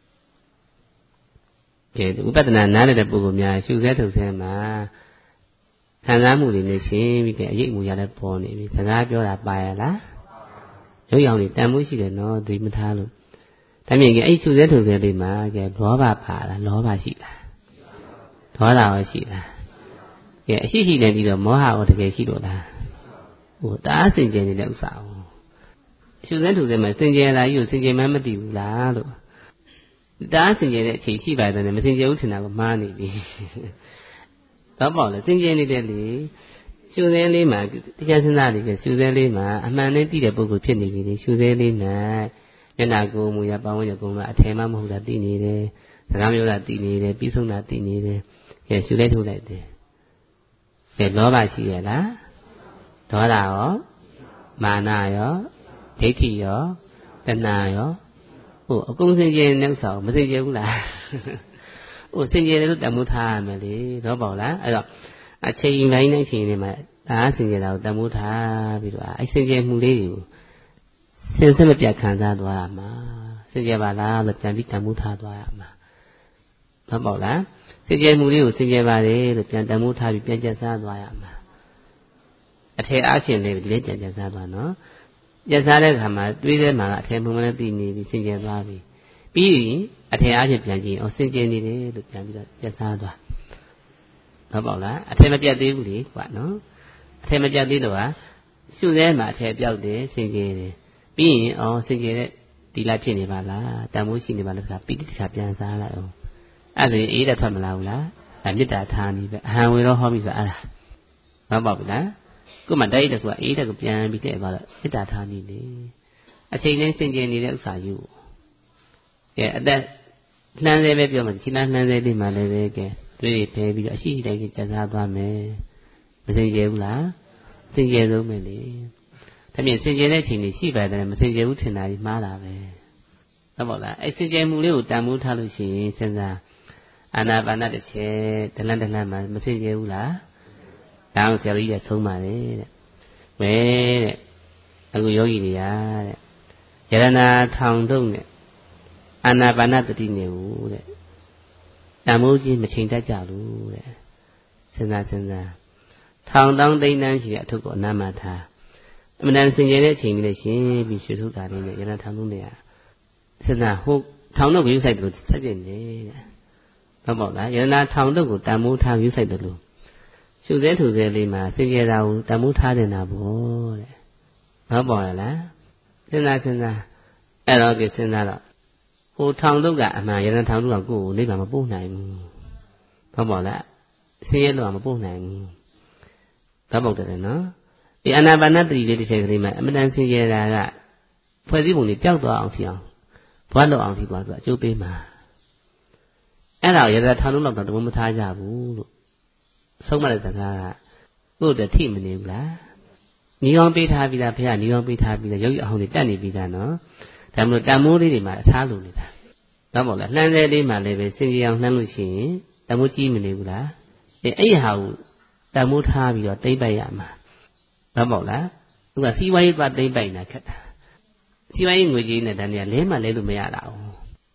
ကဲဥပဒနာနားနေတဲ့ပုဂ္ဂိုလ်များရှုစဲထုတ်စဲမှာခံစားမှုတွေနဲ့ရှင်းပြီးကဲအရေးအမူရလည်းပေါ်နေပြီစကားပြောတာပါရလားရုပ်ရောင်တွေတန်မှုရှိတယ်နော်ဒီမထားလို့ဒါမြင်ကဲအဲ့ရှုစဲထုတ်စဲလေးမှာကဲလောဘပါလားလောဘရှိလားဒေါသရောရှိလားကဲအရှိရှိနေပြီးတော့မောဟရောတကယ်ရှိလို့လားဟိုတအားစင်ကြယ်နေတဲ့ဥစ္စာကိုရှုစဲထုတ်စဲမှာစင်ကြယ်လာယူစင်ကြယ်မှမသိဘူးလားလို့တအားစင်ကြယ်တဲ့အချိန်ရှိပါတယ်မစင်ကြယ်ဘူးထင်တာကမှားနေပြီတော့ပေါ့လေစင်ကြယ်နေတဲ့လေရှုစဲလေးမှာတရားစဉ်းစားလေးကရှုစဲလေးမှာအမှန်နဲ့သိတဲ့ပုဂ္ဂိုလ်ဖြစ်နေပြီလေရှုစဲလေးနဲ့မျက်နာကိုယ်မူရပဝန်းကျင်ကုန်းကအထယ်မှမဟုတ်တာသိနေတယ်စကားပြောတာသိနေတယ်ပြီးဆုံးတာသိနေတယ်ကဲရှုလိုက်ထုတ်လိုက်တယ်ကဲလောဘရှိရလားဒေါသရောမာနရောဒိဋ္ဌိရောတဏှာရောဟိုအကုန်စင်ကြယ်တဲ့ဥစ္စာကိုမစင်ကြယ်ဘူးလားဟိုစင်ကြယ်တယ်လို့တမိုးထားရမယ်လေတော့ပေါ့လားအဲ့တော့အချိန်တိုင်းနဲ့အချိန်တွေမှာဒါစင်ကြယ်တာကိုတမိုးထားပြီးတော့အဲ့စင်ကြယ်မှုလေးကိုစင်စစ်မပြတ်ခံစားသွားရမှာစင်ကြယ်ပါလားလို့ပြန်ပြီးတမိုးထားသွားရမှာတော့ပေါ့လားစင်ကြယ်မှုလေးကိုစင်ကြယ်ပါလေလို့ပြန်တမိုးထားပြီးပြန်ကျက်စားသွားရမှာအထည်အားဖြင့်လည်းဒီလေးပြန်ကျက်စားသွားနော်ကျက်စားတဲ့အခါမှာတွေးထဲမှာအထည်မှုမလည်းသိနေပြီစင်ကြယ်သွားပြီပြီးရင်အထည်အားဖြင့်ပြန်ကြည့်အောင်စင်ကြယ်နေတယ်လို့ပြန်ပြီးတော့ကျက်စားသွားတော့ပေါ့လားအထည်မပြတ်သေးဘူးလေကွာနော်အထည်မပြတ်သေးတော့ဟာရှုစဲမှာအထည်ပြောက်တယ်စင်ကြယ်တယ်ပြီးရင်အော်စင်ကြယ်တဲ့ဒီလိုက်ဖြစ်နေပါလားတန်မိုးရှိနေပါလားဆိုတာပိဋိတ္ခပြန်စားလိုက်အောင်အဲ့ဒါအေးတဲ့ထွက်မလာဘူးလားဒါမေတ္တာထားနေပဲအဟံဝေတော့ဟောပြီဆိုအဲ့ဒါတော့ပေါ့ပြီလားကိုမှတိုက်တဲ့ကွာအေးတဲ့ကိုပြန်ပြီးတဲ့ပါတော့မေတ္တာထားနေလေအချိန်တိုင်းစင်ကြယ်နေတဲ့ဥစ္စာယူကဲအသက်နှမ်းသေးပဲပြောမှဒီလားနှမ်းသေးလေးမှလည်းပဲကဲတွေးဖဲပြီးတော့အရှိရှိတိုင်းကျက်စားသွားမယ်မစင်ကြယ်ဘူးလားစင်ကြယ်ဆုံးပဲလေဒါပြင်စင်ကြယ်တဲ့အချိန်ကြီးရှိပါတယ်မစင်ကြယ်ဘူးထင်တာကြီးမှားတာပဲဟုတ်ပါလားအဲ့စင်ကြယ်မှုလေးကိုတန်ဖိုးထားလို့ရှိရင်စဉ်းစားအာနာပါနတစ်ချက်ဒလန်ဒလန်မှာမစင်ကြယ်ဘူးလားဒါအောင်ဆရာကြီးကဆုံးပါတယ်တဲ့မဲတဲ့အခုယောဂီတွေကတဲ့ယရနာထောင်တုံးနဲ့အာနာပါနတတိနေဘူးတဲ့တန်မိုးကြီးမချိန်တတ်ကြဘူးတဲ့စဉ်းစားစဉ်းစားထောင်တောင်းသိန်းတန်းရှိတဲ့အထုပ်ကိုအနားမှာထားအမှန်တန်စင်ကြယ်တဲ့အချိန်ကြီးနဲ့ရှင်ပြီးရွှေထုတ်တာလေးနဲ့ယရနာထောင်တုံးနဲ့စဉ်းစားဟုတ်ထောင်တော့ကိုယူဆိုင်တယ်လို့ဆက်ပြည့်နေတဲ့ဟုတ်ပေါ့လားယရနာထောင်တော့ကိုတန်မိုးထားယူဆိုင်တယ်လို့ရှုစဲထူစဲလေးမှာစင်ကြယ်တာကိုတန်မိုးထားနေတာပေါ့တဲ့ဟုတ်ပါလားစဉ်းစားစဉ်းစားအဲ့တော့ကြစဉ်းစားတော့ဟိုထောင်တုတ်ကအမှန်ရတနာထောင်တုတ်ကကိုယ်ကိုနိဗ္ဗာန်မပို့နိုင်ဘူးဟုတ်ပါလားဆင်းရဲလို့မပို့နိုင်ဘူးဓမ္မုတ်တယ်နော်ဒီအာနာပါနတိလေးတစ်ချက်ကလေးမှာအမှန်တန်ဆင်းရဲတာကဖွဲ့စည်းပုံတွေပျောက်သွားအောင်ဖြစ်အောင်ဘွားလောက်အောင်ဖြစ်သွားဆိုအကျိုးပေးမှာအဲ့ဒါရတနာထောင်တုတ်တော့တမမထားကြဘူးလို့ဆုံးမတဲ့စကားကကိုယ့်တထိမနေဘူးလားညီအောင်ပေးထားပြီးသားဖေကညီအောင်ပေးထားပြီးသားယောဂီအောင်တွေတက်နေပြီးသားနော်ဒါမှမဟုတ်တန်မိုးလေးတွေမှာအထားလို့နေတာတော့ပေါ့လားနှမ်းသေးလေးမှလည်းပဲစင်ကြယ်အောင်နှမ်းလို့ရှိရင်တန်မိုးကြီးမနေဘူးလားအဲအဲ့ဒီဟာကိုတန်မိုးထားပြီးတော့တိမ့်ပိုက်ရမှာတော့ပေါ့လားသူကစီးပွားရေးသွားတိမ့်ပိုက်နေတာခက်တာစီးပွားရေးငွေကြီးနဲ့တန်းတွေကလဲမှလဲလို့မရတာဘူး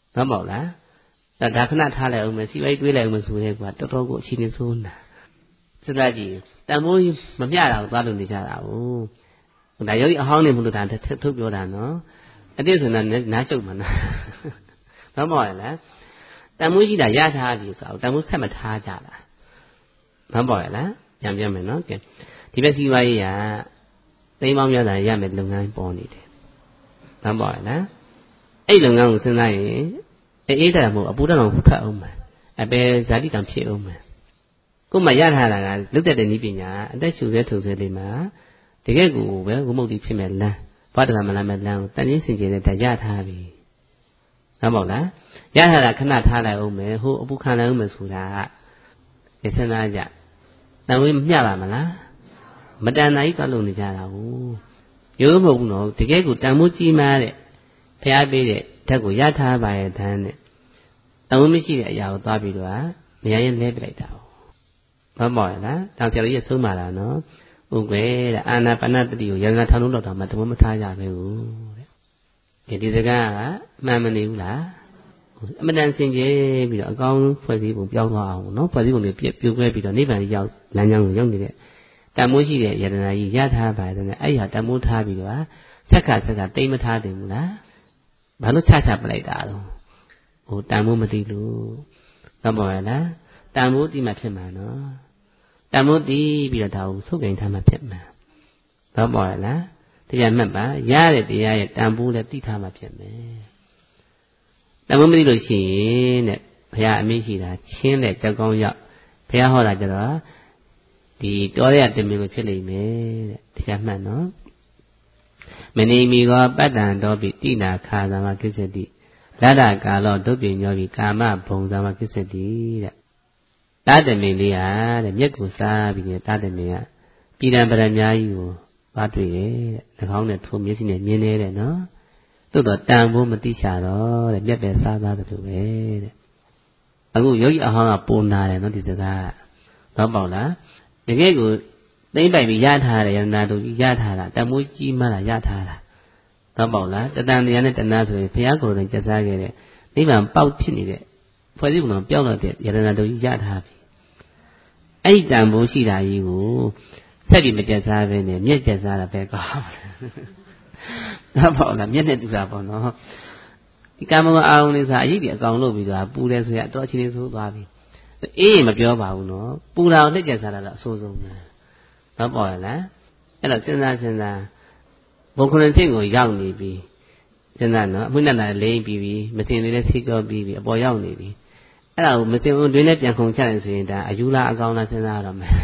နော်မဟုတ်လားဒါခဏထားလိုက်အောင်မယ်စီဝိုင်းတွေးလိုက်အောင်မယ်ဆိုရင်ကွာတော်တော်ကိုအချင်းချင်းဆိုးနေတာစဉ်းစားကြည့်တန်ဖိုးမမျှတာကိုသွားလို့နေကြတာဟုတ်ဒါယောဂီအဟောင်းနေမလို့ဒါထုတ်ပြောတာနော်အတိတ်ဆိုတော့နားရှုပ်မှာနော်နော်မဟုတ်လားတန်ဖိုးရှိတာရထားပြီဆိုတော့တန်ဖိုးဆက်မထားကြတာနော်ပေါ့လားပြန်ပြန်မယ်နော်ကဲဒီဘက်စီဝါရေးကသိမ်းပေါင်းများတာရမယ်လုပ်ငန်းပေါ်နေတယ်နော်ပေါ့လားအဲ့လုပ်ငန်းကိုစဉ်းစားရင်အေးတယ်မို့အပူတတော်ဖတ်အောင်မယ်အပေဇာတိကံဖြစ်အောင်မယ်ကိုမှရထားတာကလုတ်တဲ့နည်းပညာအသက်ရှူဆဲထုတ်ဆဲလေးမှာတကယ်ကိုပဲဝိမု ക്തി ဖြစ်မဲ့လမ်းဘာတကမလာမဲ့လမ်းကိုတန်ရင်းစင်ကြယ်တဲ့ရထားပြီနော်ပေါ့လားရထားတာခဏထားလိုက်အောင်မယ်ဟိုအပူခံလိုက်အောင်မယ်ဆိုတာကစဉ်းစားကြတန်ဝေးမျှပါမလားမတန်နိုင်သွားလို့နေကြတာဟုတ်ရိုးမဟုတ်ဘူးနော်တကယ်ကိုတန်မိုးကြီးမားတဲ့ဖျားပေးတဲ့ဓာတ်ကိုရထားပါရဲ့တန်းနဲ့တန်ဝေးမရှိတဲ့အရာကိုသွားပြီးတော့နေရာရင်လဲပြလိုက်တာဟုတ်မဟုတ်လားတောင်ဆရာကြီးရဆုံးပါလားနော်ဥကွယ်တဲ့အာနာပါနတတိကိုရန်နာထောင်လို့တော့မှတမမထားကြပဲဟုတ်တဲ့ဒီစကားကမှန်မနေဘူးလားအမတန်စင်ကြယ်ပြီးတော့အကောင်းဖွဲ့စည်းပုံပြောင်းသွားအောင်နော်ဖွဲ့စည်းပုံတွေပြပြိုကွဲပြီးတော့နိဗ္ဗာန်ရောက်လမ်းကြောင်းကိုရောက်နေတဲ့တန်မိုးရှိတဲ့ယတနာကြီးရထားပါတယ်တဲ့အဲ့ဟာတန်မိုးထားပြီးတော့ဆက်ခါဆက်ကတိမ်မထားတယ်ဘူးလားဘာလို့ချချပလိုက်တာတော့ဟိုတန်မိုးမသိလို့တော့မဟုတ်လားတန်မိုးတိမှဖြစ်မှာနော်တန်မိုးတိပြီးတော့ဒါကိုဆုတ်ကင်ထားမှဖြစ်မှာတော့မဟုတ်လားတရားမှတ်ပါရတဲ့တရားရဲ့တန်ဖိုးလည်းသိထားမှဖြစ်မယ်တမမသိလို့ရှိရင်တဲ့ဘုရားအမိရှိတာချင်းတဲ့ကြောက်ကောင်းရောက်ဘုရားဟောတာကြတော့ဒီတော်ရတမင်ကိုဖြစ်လိမ့်မယ်တဲ့တရားမှတ်နော်မနေမီကောပတ္တံတော်ပိတိနာခါသမကိစ္စတိလတ္တကာလောဒုပ္ပညောပိကာမဘုံသမကိစ္စတိတဲ့တာတမင်လေးဟာတဲ့မျက်ကိုစားပြီးတဲ့တာတမင်ကပြည်တံပရမများကြီးကိုသွားတွေ့တယ်တဲ့နှာခေါင်းနဲ့ထိုးမျက်စိနဲ့မြင်နေတဲ့နော်သို့တော့တန်ဖို့မသိချတော့တဲ့မျက်ပဲစားသားတယ်လို့ပဲတဲ့အခုယောဂီအဟောင်းကပုံနာတယ်နော်ဒီစကားတော့ပေါ့လားတကယ်ကိုသိမ့်ပိုက်ပြီးရထားတယ်ယန္တာတို့ကြီးရထားတာတမိုးကြီးမှလာရထားတာတော့ပေါ့လားတတန်တရားနဲ့တဏှာဆိုရင်ဘုရားကိုယ်တိုင်ကြက်စားခဲ့တဲ့နိဗ္ဗာန်ပေါက်ဖြစ်နေတဲ့ဖွဲ့စည်းပုံတော်ပြောင်းတော့တဲ့ယန္တာတို့ကြီးရထားပြီအဲ့ဒီတန်ဖိုးရှိတာကြီးကိုဆက်ပြီးမကြက်စားပဲနဲ့မျက်ကြက်စားတာပဲကောင်းတော့ပေါ့လားမျက်နဲ့တူတာပေါ့နော်ဒီကာမဂုဏ်အာရုံလေးဆိုအရေးကြီးအကောင်လို့ပြီးတော့ပူတယ်ဆိုရအတော်အချင်းချင်းဆိုးသွားပြီအေးမပြောပါဘူးနော်ပူတာကိုလက်ကြက်စားတာတော့အဆိုးဆုံးပဲတော့ပေါ့လားအဲ့တော့စဉ်းစားစဉ်းစားဘုံခုနှစ်ဆင့်ကိုရောက်နေပြီစဉ်းစားနော်အမှုနဲ့လာလိမ့်ပြီးပြီမစင်လေးလည်းဆေးကြောပြီးပြီအပေါ်ရောက်နေပြီအဲ့ဒါကိုမစင်တွင်းနဲ့ပြန်ခုန်ချတယ်ဆိုရင်ဒါအယူလားအကောင်လားစဉ်းစားရတော့မယ်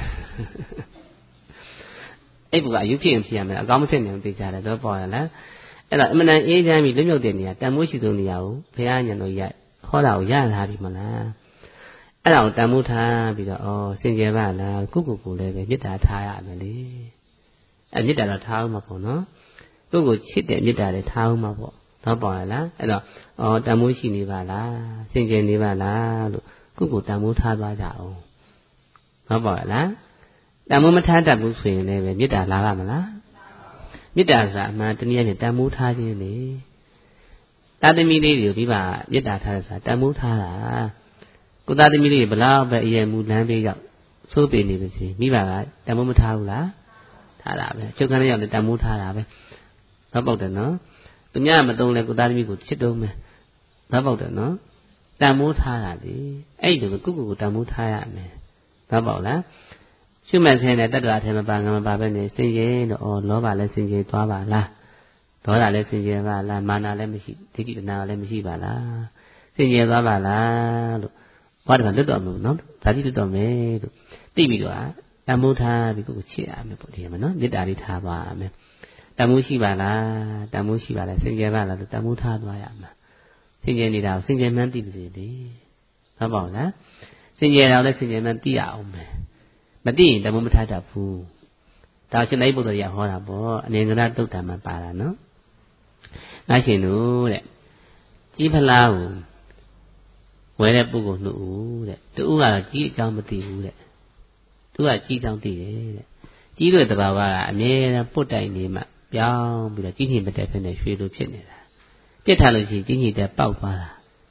အဲ့ဘုကအယူဖြစ်ရင်ဖြစ်ရမယ်အကောင်မဖြစ်နိုင်ဘူးသိကြတယ်တော့ပေါ့ရလားအဲ့တော့အမှန်တန်အေးချမ်းပြီးလွတ်မြောက်တဲ့နေရာတန်မိုးရှိဆုံးနေရာကိုဘုရားညံတော်ရဟောတာကိုရလာပြီမလားအဲ့ဒါကိုတန်မိုးထားပြီးတော့ဩစင်ကြယ်ပါလားကုကုကိုလည်းပဲမေတ္တာထားရမယ်လေအဲ့မေတ္တာတော့ထားအောင်မှာပေါ့နော်ကိုကိုချစ်တဲ့မေတ္တာလည်းထားအောင်မှာပေါ့တော့ပေါ့ရလားအဲ့တော့ဩတန်မိုးရှိနေပါလားစင်ကြယ်နေပါလားလို့ကုကုတန်မိုးထားသွားကြအောင်တော့ပေါ့ရလားတန်မိုးမထားတတ်ဘူးဆိုရင်လည်းပဲမေတ္တာလာပါမလားမေတ္တာဆိုတာအမှန်တနည်းအားဖြင့်တန်မိုးထားခြင်းလေတာသမီလေးတွေကိုပြီးပါမေတ္တာထားတယ်ဆိုတာတန်မိုးထားတာကိုသားသမီးလေးတွေဘလောက်ပဲအရင်မူလမ်းပေးရောက်သိုးပေနေပါစေမိဘကတန်မိုးမထားဘူးလားထားတာပဲချုပ်ခန်းလေးရောက်လည်းတန်မိုးထားတာပဲတော့ပေါက်တယ်နော်သူများမသုံးလဲကိုသားသမီးကိုချစ်တုံးမယ်တော့ပေါက်တယ်နော်တန်မိုးထားတာလေအဲ့ဒီလိုကုကုကိုတန်မိုးထားရမယ်တော့ပေါက်လားရှုမှတ်ခြင်းနဲ့တတ္တဝါထဲမှာပါငါမပါပဲနေစင်ကြယ်တော့ဩလောဘလည်းစင်ကြယ်သွားပါလားဒေါသလည်းစင်ကြယ်ပါလားမာနလည်းမရှိဒိဋ္ဌိတဏှာလည်းမရှိပါလားစင်ကြယ်သွားပါလားလို့ဘာတကလွတ်တော့မလို့နော်ဒါကြည့်လွတ်တော့မယ်လို့သိပြီးတော့တန်မိုးထားပြီးကိုယ်ချစ်ရမယ်ပေါ့ဒီမှာနော်မေတ္တာလေးထားပါမယ်တန်မိုးရှိပါလားတန်မိုးရှိပါလားစင်ကြယ်ပါလားလို့တန်မိုးထားသွားရမှာစင်ကြယ်နေတာကိုစင်ကြယ်မှန်းသိပါစေလေဟုတ်ပါ့လားစင်ကြယ်တော့လည်းစင်ကြယ်မှန်းသိရအောင်မယ်မသိရင်တမိုးမထားတတ်ဘူးဒါရှင်လိုက်ဖို့တော့ရဟောတာပေါ့အနေငရတုတ်တံမှာပါတာနော်ငါရှင်တို့တဲ့ကြီးဖလားကိုဝဲတဲ့ပုဂ္ဂိုလ်နှစ်ဦးတဲ့တူကတော့ကြီးအကြောင်းမသိဘူးတဲ့သူကကြီးအကြောင်းသိတယ်တဲ့ကြီးတို့တဘာဝကအမြဲတမ်းပုတ်တိုင်နေမှပြောင်းပြီးတော့ကြီးညိမတက်ဖြစ်နေရွှေလိုဖြစ်နေတာပြစ်ထားလို့ရှိရင်ကြီးညိတက်ပေါက်သွားတာ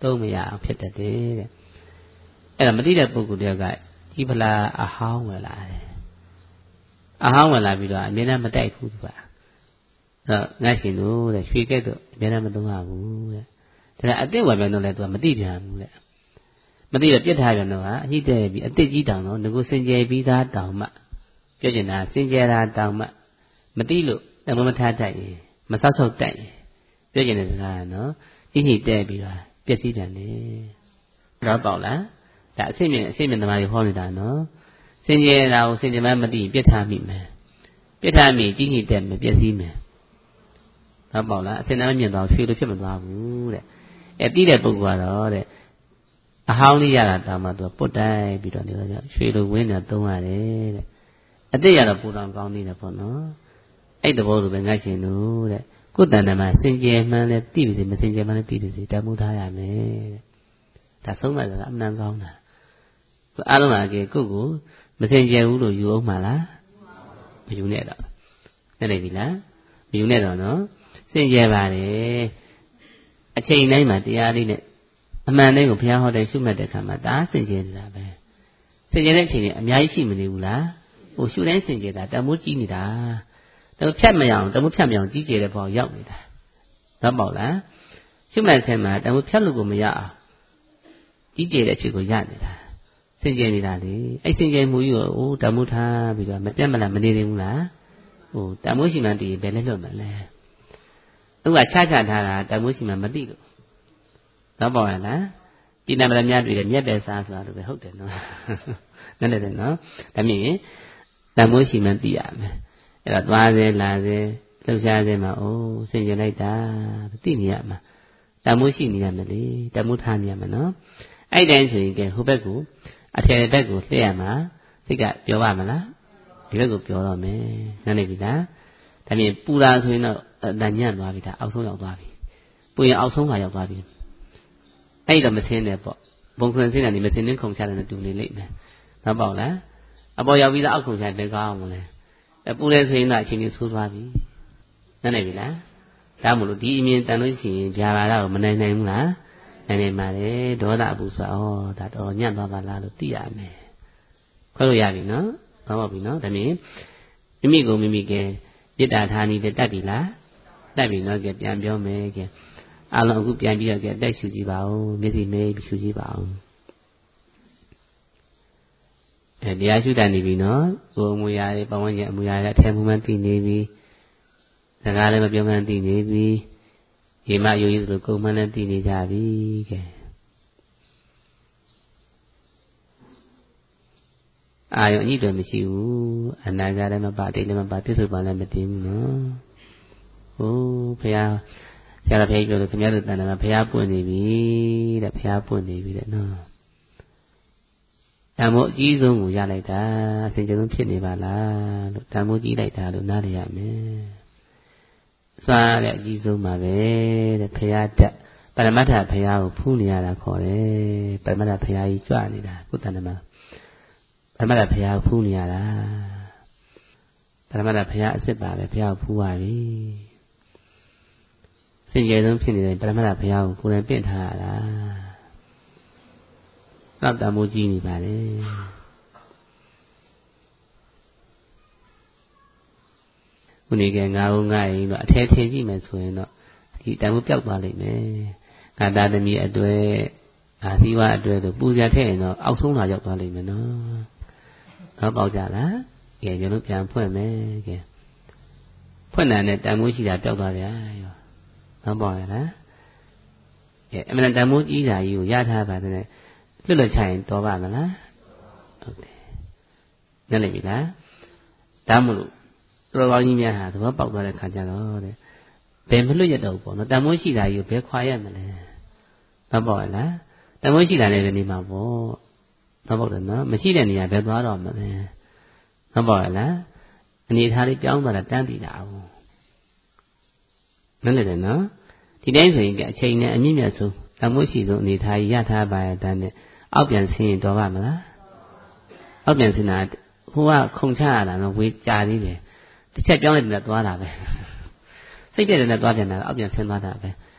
သုံးမရအောင်ဖြစ်တတ်တယ်တဲ့အဲ့ဒါမသိတဲ့ပုဂ္ဂိုလ်တွေကကြီးဖလားအဟောင်းဝင်လာတယ်အဟောင်းဝင်လာပြီးတော့အမြဲတမ်းမတိုက်ဘူးသူကအဲ့တော့ငါရှင်တို့တဲ့ရွှေကဲ့သို့အမြဲတမ်းမသုံးရဘူးတဲ့ဒါကအစ်စ်ဝင်ပြန်တော့လဲသူကမသိပြန်ဘူးတဲ့မသိတော့ပြစ်ထားပြန်တော့ဟာအဟိတဲ့ပြီးအစ်စ်ကြီးတောင်တော့ငကိုစင်ကြယ်ပြီးသားတောင်မှပြောကျင်တာစင်ကြယ်တာတောင်မှမသိလို့တမမထားတတ်ရင်မဆောက်ဆောက်တတ်ရင်ပြောကျင်တဲ့စကားကနော်ကြီးကြီးတဲ့ပြီးတော့ပျက်စီးပြန်တယ်တော့ပေါ့လားဒါအစိမ့်မြင့်အစိမ့်မြင့်သမားတွေဟောနေတာနော်စင်ကြယ်တာကိုစင်ကြယ်မှမသိရင်ပြစ်ထားမိမယ်ပြစ်ထားမိကြီးကြီးတဲ့မယ်ပျက်စီးမယ်တော့ပေါ့လားအစင်နာမမြင်သွားရွှေလိုဖြစ်မသွားဘူးတဲ့အဲပြီးတဲ့ပုဂ္ဂိုလ်ကတော့တဲ့အဟောင်းလေးရတာတောင်မှသူကပုတ်တိုက်ပြီးတော့နေတော့ရွှေလိုဝင်းနေသုံးရတယ်တဲ့အတိတ်ရတော့ပူတော်ကောင်းသေးတယ်ပေါ့နော်အဲ့တဘောလိုပဲငတ်ရှင်တို့တဲ့ကိုယ်တန်တမှာစင်ကြယ်မှန်းလဲသိပြီစီမစင်ကြယ်မှန်းလဲသိပြီစီတမှုထားရမယ်တဲ့ဒါဆုံးမစကားအမှန်ကောင်းတာအားလုံးကကိုယ့်ကိုမစင်ကြယ်ဘူးလို့ယူအောင်မှာလားမယူနဲ့တော့နဲ့နေပြီလားမယူနဲ့တော့နော်စင်ကြယ်ပါတယ်အချိန်တိုင်းမှာတရားလေးနဲ့အမှန်တိုင်းကိုဘုရားဟောတဲ့ရှုမှတ်တဲ့အခါမှာဒါစင်ကြယ်နေတာပဲစင်ကြယ်တဲ့အချိန်တွေအများကြီးရှိမနေဘူးလားဟိုရှုတိုင်းစင်ကြယ်တာတမိုးကြီးနေတာဒါဖြတ်မရအောင်တမိုးဖြတ်မရအောင်ကြီးကျယ်တဲ့ဘောင်ရောက်နေတာတော့ပေါ့လားရှုမှတ်ခြင်းမှာတမိုးဖြတ်လို့ကိုမရအောင်ကြီးကျယ်တဲ့အဖြစ်ကိုရနေတာစင်ကြယ်နေတာလေအဲ့စင်ကြယ်မှုကြီးကိုအိုးတမိုးထားပြီးတော့မပြတ်မလားမနေသေးဘူးလားဟိုတမိုးရှိမှတည်ဘယ်လဲလွတ်မလဲသူကချချထားတာတမိုးရှိမှမသိလို့တော့ပေါ့ရလားပြည်နာမရများတွေ့တယ်မြက်ပဲစားဆိုတာလို့ပဲဟုတ်တယ်နော်နည်းနည်းတယ်နော်ဒါမြင်ရင်တမိုးရှိမှသိရမယ်အဲ့တော့သွားစေလာစေလှုပ်ရှားစေမှာအိုးစင်ကြယ်လိုက်တာသိနေရမှာတမိုးရှိနေရမယ်လေတမိုးထားနေရမှာနော်အဲ့တိုင်းဆိုရင်ကဲဟိုဘက်ကိုအထယ်ဘက်ကိုလှည့်ရမှာစိတ်ကပြောပါမလားဒီဘက်ကိုပြောတော့မယ်နားနေပြီလားဒါမြင်ပူလာဆိုရင်တော့အတန်ညံ့သွားပြီဒါအောက်ဆုံးရောက်သွားပြီပူရင်အောက်ဆုံးကရောက်သွားပြီအဲ့တော့မစင်းနဲ့ပေါ့ဘုံခွန်စင်းကနေမစင်းနဲ့ခုံချတယ်နဲ့တူနေလိမ့်မယ်နော်ပေါ့လားအပေါ်ရောက်ပြီးတော့အောက်ခုံချဘယ်ကောင်းမလဲအပူလဲဆိုရင်တော့အချိန်ကြီးဆိုးသွားပြီနားနေပြီလားဒါမို့လို့ဒီအမြင်တန်လို့ရှိရင်ဗျာပါတော့မနိုင်နိုင်ဘူးလားနိုင်နေပါလေဒေါသအပူဆိုဩဒါတော့ညံ့သွားပါလားလို့သိရမယ်ခွဲလို့ရပြီနော်ဟုတ်ပါပြီနော်ဒါမြင်မိမိကိုမိမိကမေတ္တာထားနေတဲ့တတ်ပြီလားတတ်ပြီနော်ကဲပြန်ပြောမယ်ကဲအားလုံးအခုပြန်ပြီးတော့ကဲအသက်ရှူကြည့်ပါဦးမျက်စိမဲပြီးရှူကြည့်ပါဦးအဲတရားရှုတတ်နေပြီနော်ကိုယ်အမူအရာတွေပဝန်းကျင်အမူအရာတွေအထက်မူမှန်းသိနေပြီစကားလည်းမပြောမှန်းသိနေပြီရေမရိုးရိုးဆိုလို့ကိုယ်မှန်းလည်းသိနေကြပြီကဲအာယုံအညစ်တွေမရှိဘူးအနာဂတ်လည်းမပါတိတ်လည်းမပါပြစ္ဆုတ်ပန်လည်းမတင်ဘူးနော်ဟိုးဘုရားဆရာတော်ဘုရားပြောလို့ခင်ဗျားတို့တန်တယ်မှာဘုရားပွင့်နေပြီတဲ့ဘုရားပွင့်နေပြီတဲ့နော်ဓမ္မို့အကြီးဆုံးကိုရလိုက်တာအစဉ်ကျဆုံးဖြစ်နေပါလားလို့ဓမ္မို့ကြီးလိုက်တာလို့နားလည်ရမယ်စွာတဲ့အကြီးဆုံးပါပဲတဲ့ဘုရားတက်ပရမတ္ထဘုရားကိုဖူးနေရတာခေါ်တယ်ပရမတ္ထဘုရားကြီးကြွနေတာကိုယ်တန်တယ်မှာပရမတ္ထဘုရားကိုဖူးနေရတာပရမတ္ထဘုရားအစ်စ်ပါပဲဘုရားကိုဖူးပါပြီစင်ကြယ်ဆုံးဖြစ်နေတဲ့ပရမတ္ထဘုရားကိုကိုယ်တိုင်ပင့်ထားရတာတော့တမိုးကြီးနေပါလေခုနေကငါ့ဦးငါ့ရင်တော့အထဲထင်ကြည့်မယ်ဆိုရင်တော့ဒီတမိုးပျောက်သွားလိမ့်မယ်ငါသားသမီးအတွေ့အာသီဝအတွေ့တို့ပူဇော်ထည့်ရင်တော့အောက်ဆုံးလာရောက်သွားလိမ့်မယ်နော်တော့ပေါက်ကြလားကဲမျိုးလုံးပြန်ဖွင့်မယ်ကဲဖွင့်တယ်နဲ့တမိုးရှိတာပျောက်သွားဗျာရောနော်ပေါ့ရလားကဲအမှန်တမိုးကြီးတာကြီးကိုရထားပါတယ်လွတ်လွတ်ချရင်တော်ပါမလားဟုတ်တယ်နားလည်ပြီလားဒါမို့လို့တော်ကောင်းကြီးများဟာသဘောပေါက်သွားတဲ့ခါကျတော့တဲ့ဘယ်မလွတ်ရတော့ဘူးပေါ့နော်တမိုးရှိတာကြီးကိုဘယ်ခွာရမလဲတော့ပေါ့လားတမိုးရှိတာလည်းပဲနေမှာပေါ့တော့ပေါ့တယ်နော်မရှိတဲ့နေရာဘယ်သွားတော့မလဲတော့ပေါ့လားအနေထားလေးပြောင်းသွားတာတန်းတည်တာဘူးနားလည်တယ်နော်ဒီတိုင်းဆိုရင်ကအချိန်နဲ့အမြင့်မြတ်ဆုံးတမိုးရှိဆုံးအနေထားရထားပါရတဲ့နဲ့အောက်ပြန်ဆင်းရင်တော်ပါမလားအောက်ပြန်ဆင်းတာဟိုကခုံချရတာတော့ဝေးကြာသေးတယ်တစ်ချက်ပြောင်းလိုက်တယ်သွားတာပဲစိတ်ပြည့်တယ်နဲ့သွားပြန်တာအောက်ပြန်ဆင်းသွားတာပဲ